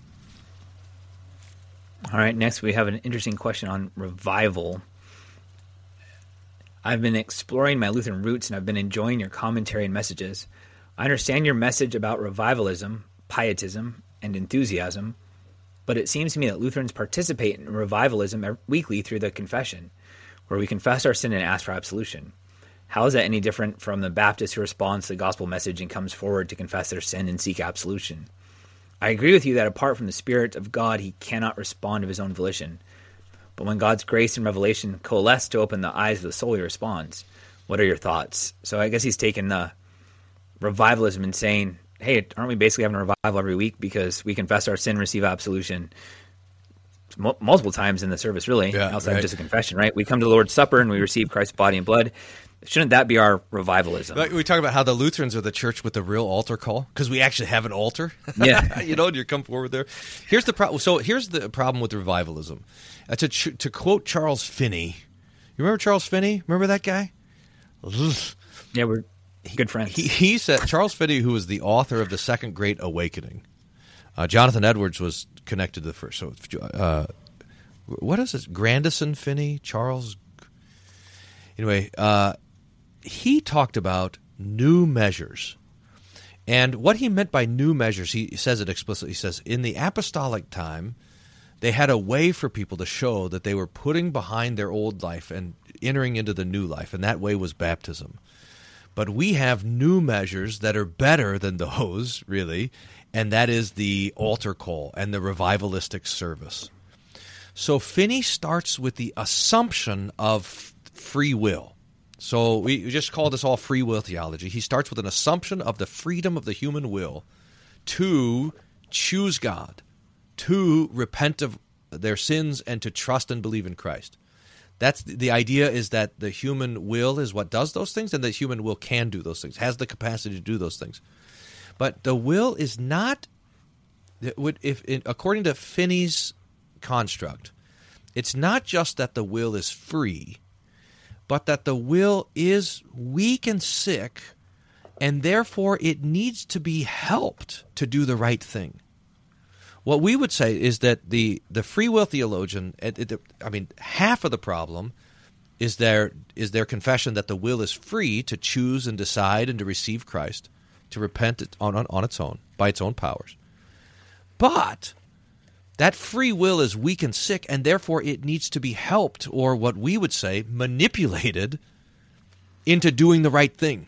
Speaker 2: All right, next we have an interesting question on revival. I've been exploring my Lutheran roots, and I've been enjoying your commentary and messages. I understand your message about revivalism, pietism, and enthusiasm, but it seems to me that Lutherans participate in revivalism weekly through the confession, where we confess our sin and ask for absolution. How is that any different from the Baptist who responds to the gospel message and comes forward to confess their sin and seek absolution? I agree with you that apart from the Spirit of God, he cannot respond of his own volition. But when God's grace and revelation coalesce to open the eyes of the soul, he responds. What are your thoughts? So I guess he's taken the revivalism and saying, hey, aren't we basically having a revival every week because we confess our sin, receive absolution m- multiple times in the service, really,
Speaker 1: yeah,
Speaker 2: outside
Speaker 1: right.
Speaker 2: of just a confession, right? We come to the Lord's Supper and we receive Christ's body and blood. Shouldn't that be our revivalism?
Speaker 1: Like we talk about how the Lutherans are the church with the real altar call because we actually have an altar.
Speaker 2: Yeah,
Speaker 1: you know, and you come forward there. Here's the problem. So here's the problem with revivalism. Uh, to ch- to quote Charles Finney, you remember Charles Finney? Remember that guy? Ugh.
Speaker 2: Yeah, we're good friends.
Speaker 1: He, he said Charles Finney, who was the author of the Second Great Awakening. Uh, Jonathan Edwards was connected to the first. So, uh, what is it? Grandison Finney, Charles. Anyway. Uh, He talked about new measures. And what he meant by new measures, he says it explicitly. He says, in the apostolic time, they had a way for people to show that they were putting behind their old life and entering into the new life, and that way was baptism. But we have new measures that are better than those, really, and that is the altar call and the revivalistic service. So Finney starts with the assumption of free will. So we just call this all free will theology. He starts with an assumption of the freedom of the human will to choose God, to repent of their sins, and to trust and believe in Christ. That's the, the idea is that the human will is what does those things, and the human will can do those things, has the capacity to do those things. But the will is not, it would, if it, according to Finney's construct, it's not just that the will is free, but that the will is weak and sick, and therefore it needs to be helped to do the right thing. What we would say is that the, the free will theologian, I mean, half of the problem is their, is their confession that the will is free to choose and decide and to receive Christ, to repent on, on, on its own, by its own powers. But that free will is weak and sick, and therefore it needs to be helped, or what we would say, manipulated into doing the right thing.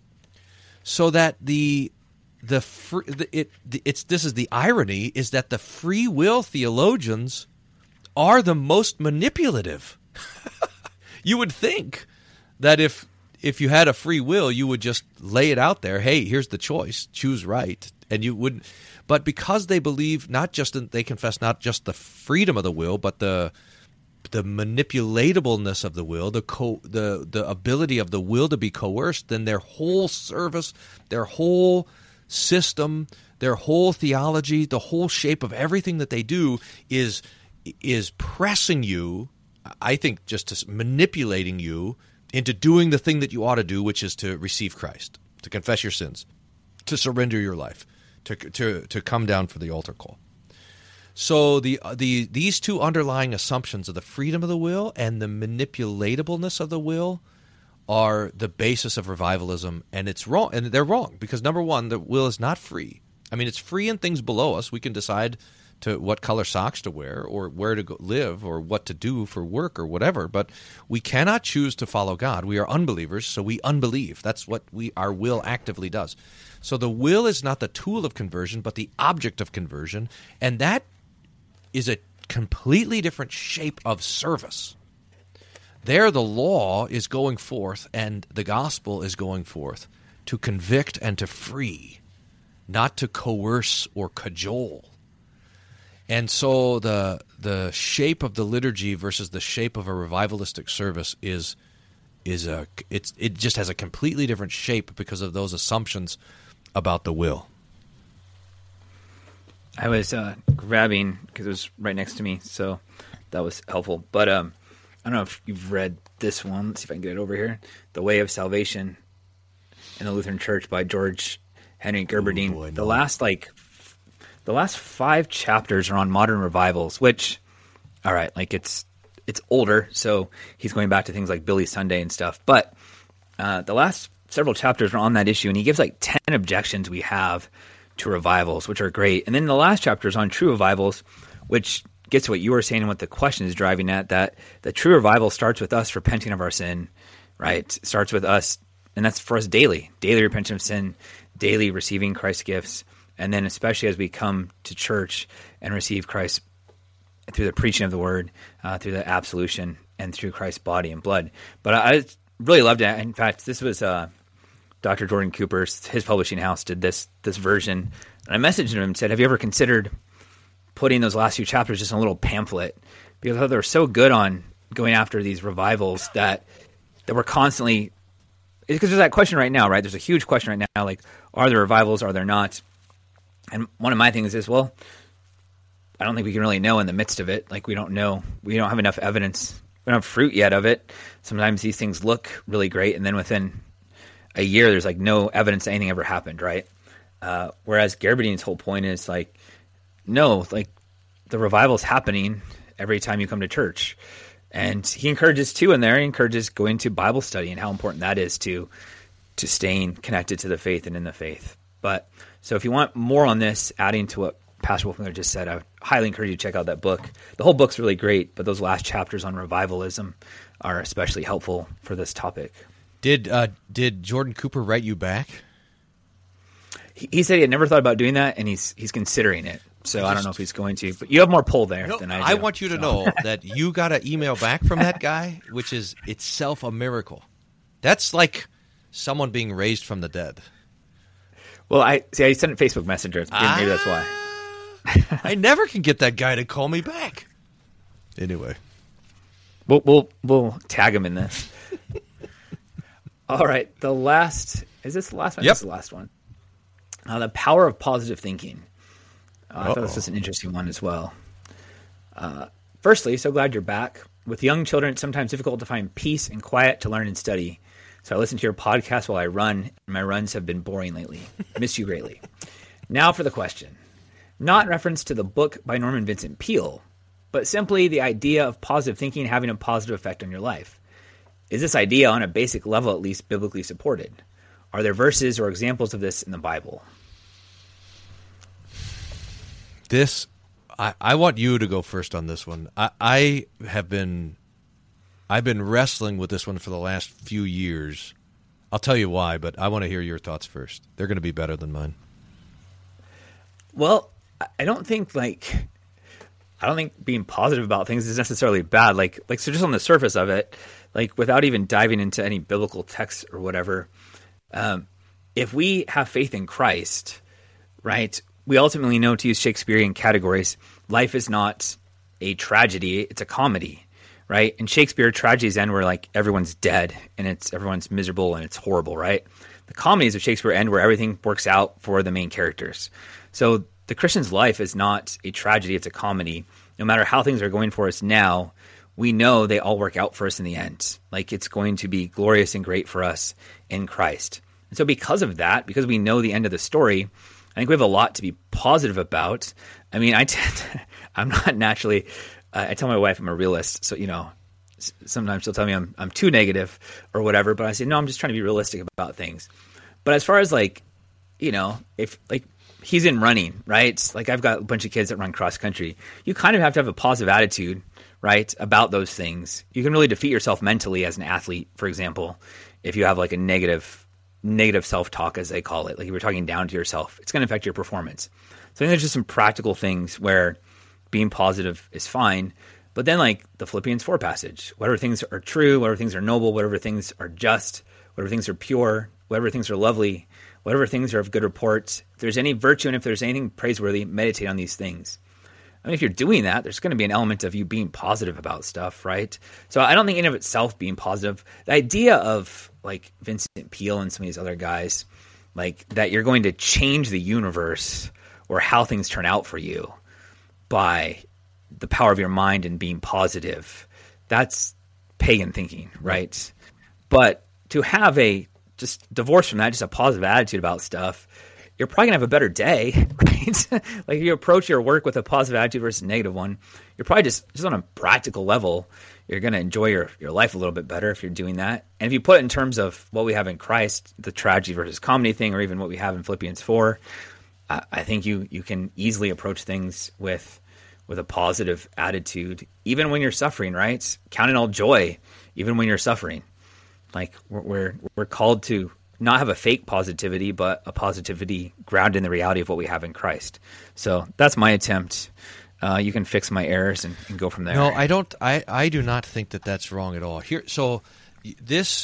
Speaker 1: So that the the, free, the it the, it's this is the irony is that the free will theologians are the most manipulative. You would think that if if you had a free will, you would just lay it out there. Hey, here's the choice. Choose right, and you wouldn't. But because they believe not just in, they confess not just the freedom of the will, but the the manipulatableness of the will, the co, the the ability of the will to be coerced, then their whole service, their whole system, their whole theology, the whole shape of everything that they do is is pressing you, I think, just to, manipulating you into doing the thing that you ought to do, which is to receive Christ, to confess your sins, to surrender your life, to to to come down for the altar call. So the the these two underlying assumptions of the freedom of the will and the manipulatableness of the will are the basis of revivalism, and it's wrong, and they're wrong because number one, the will is not free. I mean, it's free in things below us. We can decide to what color socks to wear or where to go live or what to do for work or whatever. But we cannot choose to follow God. We are unbelievers, so we unbelieve. That's what we our will actively does. So the will is not the tool of conversion, but the object of conversion, and that is a completely different shape of service. There the law is going forth and the gospel is going forth to convict and to free, not to coerce or cajole. And so the the shape of the liturgy versus the shape of a revivalistic service is is a it's it just has a completely different shape because of those assumptions about the will.
Speaker 2: I was uh, grabbing because it was right next to me, so that was helpful. But um, I don't know if you've read this one. Let's see if I can get it over here. The Way of Salvation in the Lutheran Church by George Henry Gerberding.
Speaker 1: Ooh, boy, no.
Speaker 2: The last like f- the last five chapters are on modern revivals, which, all right, like it's it's older, so he's going back to things like Billy Sunday and stuff. But uh, the last several chapters are on that issue, and he gives like ten objections we have to revivals, which are great. And then the last chapter is on true revivals, which gets to what you were saying and what the question is driving at, that the true revival starts with us repenting of our sin, right? It starts with us, and that's for us daily, daily repenting of sin, daily receiving Christ's gifts, and then especially as we come to church and receive Christ through the preaching of the word, uh, through the absolution, and through Christ's body and blood. But I really loved it. In fact, this was uh, Doctor Jordan Cooper's, his publishing house did this this version. And I messaged him and said, have you ever considered putting those last few chapters just in a little pamphlet? Because I thought they were so good on going after these revivals that that we're constantly, because there's that question right now, right? There's a huge question right now, like, are there revivals, are there not? And one of my things is, well, I don't think we can really know in the midst of it. Like, we don't know. We don't have enough evidence. We don't have fruit yet of it. Sometimes these things look really great, and then within a year, there's like no evidence that anything ever happened, right? Uh, whereas Gerberding's whole point is like, no, like the revival's happening every time you come to church. And he encourages too in there, he encourages going to Bible study and how important that is to to staying connected to the faith and in the faith. But so if you want more on this, adding to what Pastor Wolfmuller just said, I would highly encourage you to check out that book. The whole book's really great, but those last chapters on revivalism are especially helpful for this topic.
Speaker 1: Did uh, did Jordan Cooper write you back?
Speaker 2: He, he said he had never thought about doing that, and he's he's considering it. So just, I don't know if he's going to, but you have more pull there
Speaker 1: no,
Speaker 2: than I do.
Speaker 1: I want you to
Speaker 2: so.
Speaker 1: know that you got an email back from that guy, which is itself a miracle. That's like someone being raised from the dead.
Speaker 2: Well, I see. I sent it Facebook Messenger. Maybe,
Speaker 1: ah,
Speaker 2: maybe that's why.
Speaker 1: I never can get that guy to call me back. Anyway,
Speaker 2: we'll we'll, we'll tag him in this. All right, the last is this the last one?
Speaker 1: Yep.
Speaker 2: This is the last one. Uh, the power of positive thinking. Uh, I thought this was an interesting one as well. Uh, firstly, so glad you're back. With young children, it's sometimes difficult to find peace and quiet to learn and study. So I listen to your podcast while I run, and my runs have been boring lately. Miss you greatly. Now for the question. Not in reference to the book by Norman Vincent Peale, but simply the idea of positive thinking having a positive effect on your life. Is this idea, on a basic level at least, biblically supported? Are there verses or examples of this in the Bible?
Speaker 1: This, I, I want you to go first on this one. I, I have been, I've been wrestling with this one for the last few years. I'll tell you why, but I want to hear your thoughts first. They're going to be better than mine.
Speaker 2: Well, I don't think like, I don't think being positive about things is necessarily bad. Like, like so just on the surface of it, like without even diving into any biblical text or whatever, um, if we have faith in Christ, right, we ultimately know, to use Shakespearean categories, life is not a tragedy, it's a comedy, right? In Shakespeare, tragedies end where like everyone's dead and it's everyone's miserable and it's horrible, right? The comedies of Shakespeare end where everything works out for the main characters. So the Christian's life is not a tragedy, it's a comedy. No matter how things are going for us now, we know they all work out for us in the end. Like it's going to be glorious and great for us in Christ. And so because of that, because we know the end of the story, I think we have a lot to be positive about. I mean, I tend to, I'm not naturally, uh, I tell my wife I'm a realist. So, you know, s- sometimes she'll tell me I'm I'm too negative or whatever. But I say, no, I'm just trying to be realistic about things. But as far as like, you know, if like he's in running, right? Like I've got a bunch of kids that run cross country. You kind of have to have a positive attitude, right, about those things. You can really defeat yourself mentally as an athlete, for example, if you have like a negative negative self-talk, as they call it, like if you're talking down to yourself, it's going to affect your performance. So I think there's just some practical things where being positive is fine. But then like the Philippians four passage, whatever things are true, whatever things are noble, whatever things are just, whatever things are pure, whatever things are lovely, whatever things are of good report, if there's any virtue and if there's anything praiseworthy, meditate on these things. I mean, if you're doing that, there's going to be an element of you being positive about stuff, right? So I don't think in of itself being positive, the idea of like Vincent Peale and some of these other guys, like that you're going to change the universe or how things turn out for you by the power of your mind and being positive, that's pagan thinking, right? But to have a, just divorce from that, just a positive attitude about stuff, you're probably going to have a better day, right? Like if you approach your work with a positive attitude versus a negative one, you're probably just, just on a practical level, you're going to enjoy your, your life a little bit better if you're doing that. And if you put it in terms of what we have in Christ, the tragedy versus comedy thing, or even what we have in Philippians four, I, I think you you can easily approach things with with a positive attitude, even when you're suffering, right? Count it all joy, even when you're suffering. Like we're, we're we're called to not have a fake positivity, but a positivity grounded in the reality of what we have in Christ. So that's my attempt. Uh, you can fix my errors and, and go from there.
Speaker 1: No, I don't. I, I do not think that that's wrong at all. Here, so this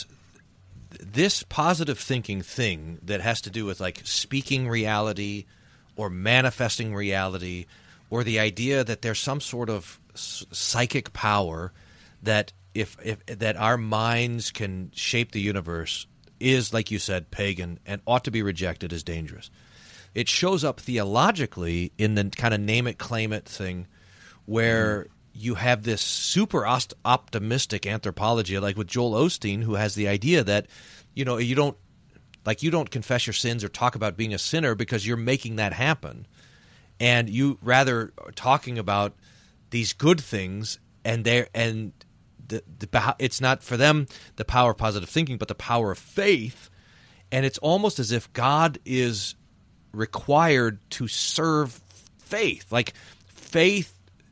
Speaker 1: this positive thinking thing that has to do with like speaking reality or manifesting reality, or the idea that there's some sort of psychic power that if, if that our minds can shape the universe, is, like you said, pagan and ought to be rejected as dangerous. It shows up theologically in the kind of name it, claim it thing where mm. you have this super optimistic anthropology, like with Joel Osteen, who has the idea that, you know, you don't like you don't confess your sins or talk about being a sinner because you're making that happen. And you rather are talking about these good things, and they and the, the it's not for them the power of positive thinking, but the power of faith. And it's almost as if God is required to serve faith. Like faith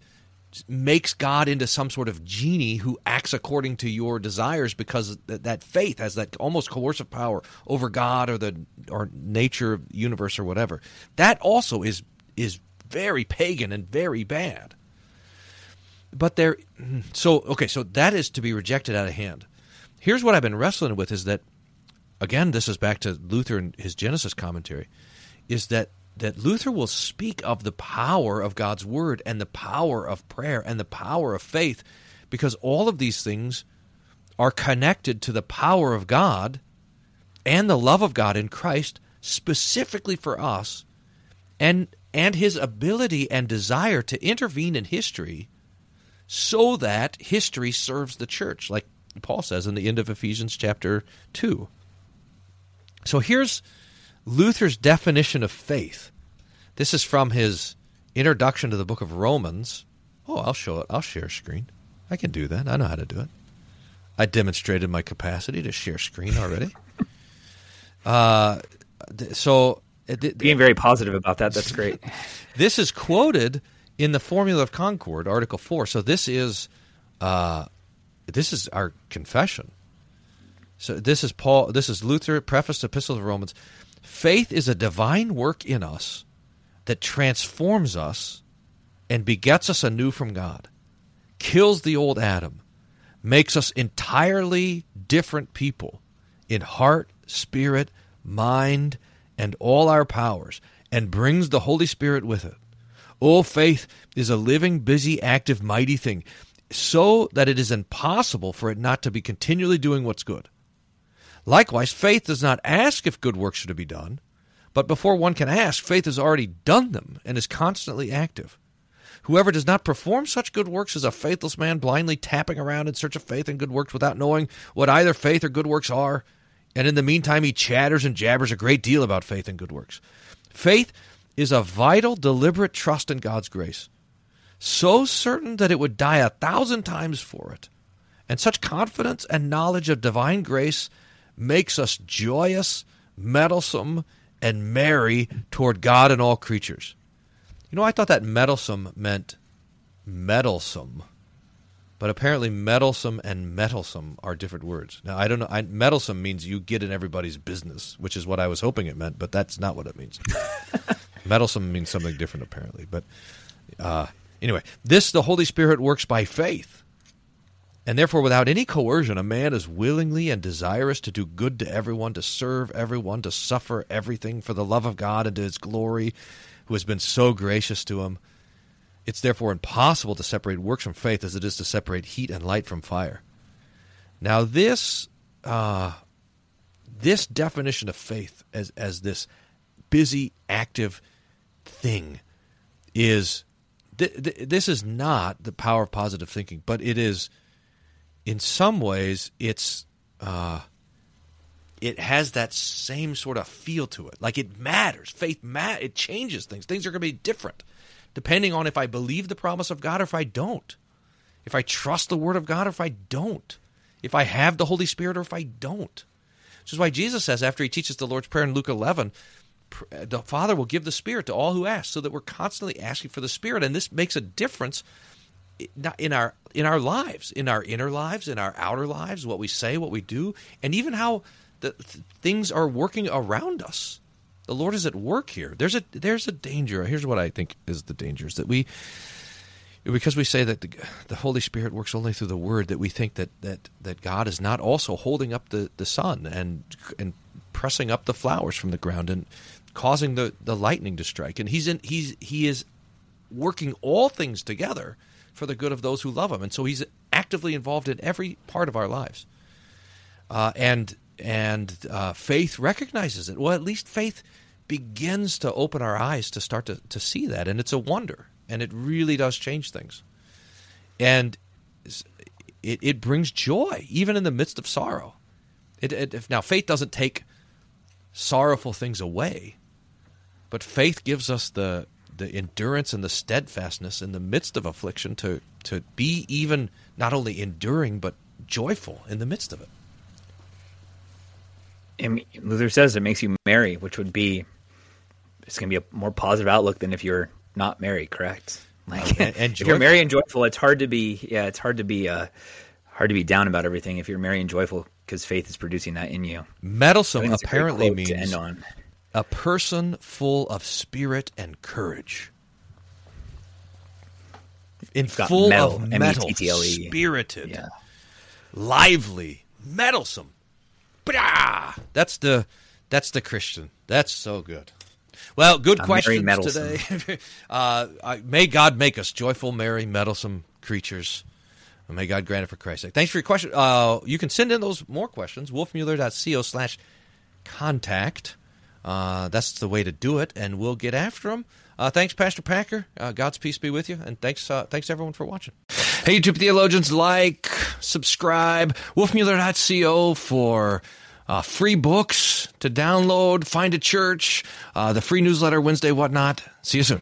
Speaker 1: makes God into some sort of genie who acts according to your desires, because th- that faith has that almost coercive power over God or the or nature, universe, or whatever. That also is is very pagan and very bad. But there, so okay, so that is to be rejected out of hand. Here's what I've been wrestling with: is that, again, this is back to Luther and his Genesis commentary, is that that Luther will speak of the power of God's word and the power of prayer and the power of faith, because all of these things are connected to the power of God and the love of God in Christ specifically for us, and and his ability and desire to intervene in history so that history serves the church, like Paul says in the end of Ephesians chapter two. So here's Luther's definition of faith. This is from his introduction to the book of Romans. Oh, I'll show it. I'll share screen. I can do that. I know how to do it. I demonstrated my capacity to share screen already. uh, so th-
Speaker 2: being very positive about that, that's great.
Speaker 1: This is quoted in the Formula of Concord, Article four. So this is uh, this is our confession. So this is Paul. This is Luther, preface to Epistle of the Romans. Faith is a divine work in us that transforms us and begets us anew from God, kills the old Adam, makes us entirely different people in heart, spirit, mind, and all our powers, and brings the Holy Spirit with it. Oh, faith is a living, busy, active, mighty thing, so that it is impossible for it not to be continually doing what's good. Likewise, faith does not ask if good works are to be done, but before one can ask, faith has already done them and is constantly active. Whoever does not perform such good works is a faithless man, blindly tapping around in search of faith and good works without knowing what either faith or good works are. And in the meantime, he chatters and jabbers a great deal about faith and good works. Faith is a vital, deliberate trust in God's grace, so certain that it would die a thousand times for it. And such confidence and knowledge of divine grace makes us joyous, mettlesome, and merry toward God and all creatures. You know, I thought that meddlesome meant meddlesome. But apparently meddlesome and meddlesome are different words. Now, I don't know. I, meddlesome means you get in everybody's business, which is what I was hoping it meant, but that's not what it means. Meddlesome means something different, apparently. But uh, anyway, this, the Holy Spirit, works by faith. And therefore, without any coercion, a man is willingly and desirous to do good to everyone, to serve everyone, to suffer everything for the love of God and to His glory, who has been so gracious to him. It's therefore impossible to separate works from faith as it is to separate heat and light from fire. Now, this uh, this definition of faith as as this busy, active thing is th- th- this is not the power of positive thinking, but it is, in some ways, it's uh, it has that same sort of feel to it. Like it matters. Faith mat. It changes things. Things are going to be different, depending on if I believe the promise of God or if I don't. If I trust the Word of God or if I don't. If I have the Holy Spirit or if I don't. Which is why Jesus says, after He teaches the Lord's Prayer in Luke eleven, the Father will give the Spirit to all who ask, so that we're constantly asking for the Spirit. And this makes a difference in our in our lives, in our inner lives, in our outer lives, what we say, what we do, and even how the th- things are working around us. The Lord is at work here. There's a there's a danger. Here's what I think is the danger: is that we, because we say that the, the Holy Spirit works only through the Word, that we think that that, that God is not also holding up the, the sun and and pressing up the flowers from the ground and causing the, the lightning to strike. And he's in he's he is working all things together for the good of those who love Him. And so He's actively involved in every part of our lives. Uh, and and uh, faith recognizes it. Well, at least faith begins to open our eyes to start to, to see that. And it's a wonder. And it really does change things. And it, it brings joy, even in the midst of sorrow. It, it, if, now, faith doesn't take sorrowful things away, but faith gives us the the endurance and the steadfastness in the midst of affliction to, to be even not only enduring, but joyful in the midst of it.
Speaker 2: And Luther says it makes you merry, which would be, it's going to be a more positive outlook than if you're not merry, correct? Like,
Speaker 1: and, and
Speaker 2: if you're merry and joyful, it's hard to be, yeah, it's hard to be, uh, hard to be down about everything if you're merry and joyful, because faith is producing that in you.
Speaker 1: Meddlesome apparently means
Speaker 2: to end on.
Speaker 1: A person full of spirit and courage. In full
Speaker 2: metal,
Speaker 1: of metal, spirited, yeah. lively, meddlesome. Blah! That's the that's the Christian. That's so good. Well, good
Speaker 2: A
Speaker 1: questions today. uh, I, may God make us joyful, merry, meddlesome creatures. And may God grant it for Christ's sake. Thanks for your question. Uh, you can send in those more questions. wolfmueller.co slash contact. Uh, that's the way to do it, and we'll get after them. Uh, thanks, Pastor Packer. Uh, God's peace be with you, and thanks uh, thanks everyone for watching. Hey, YouTube theologians, like, subscribe, wolfmueller dot co for uh, free books to download, find a church, uh, the free newsletter Wednesday, whatnot. See you soon.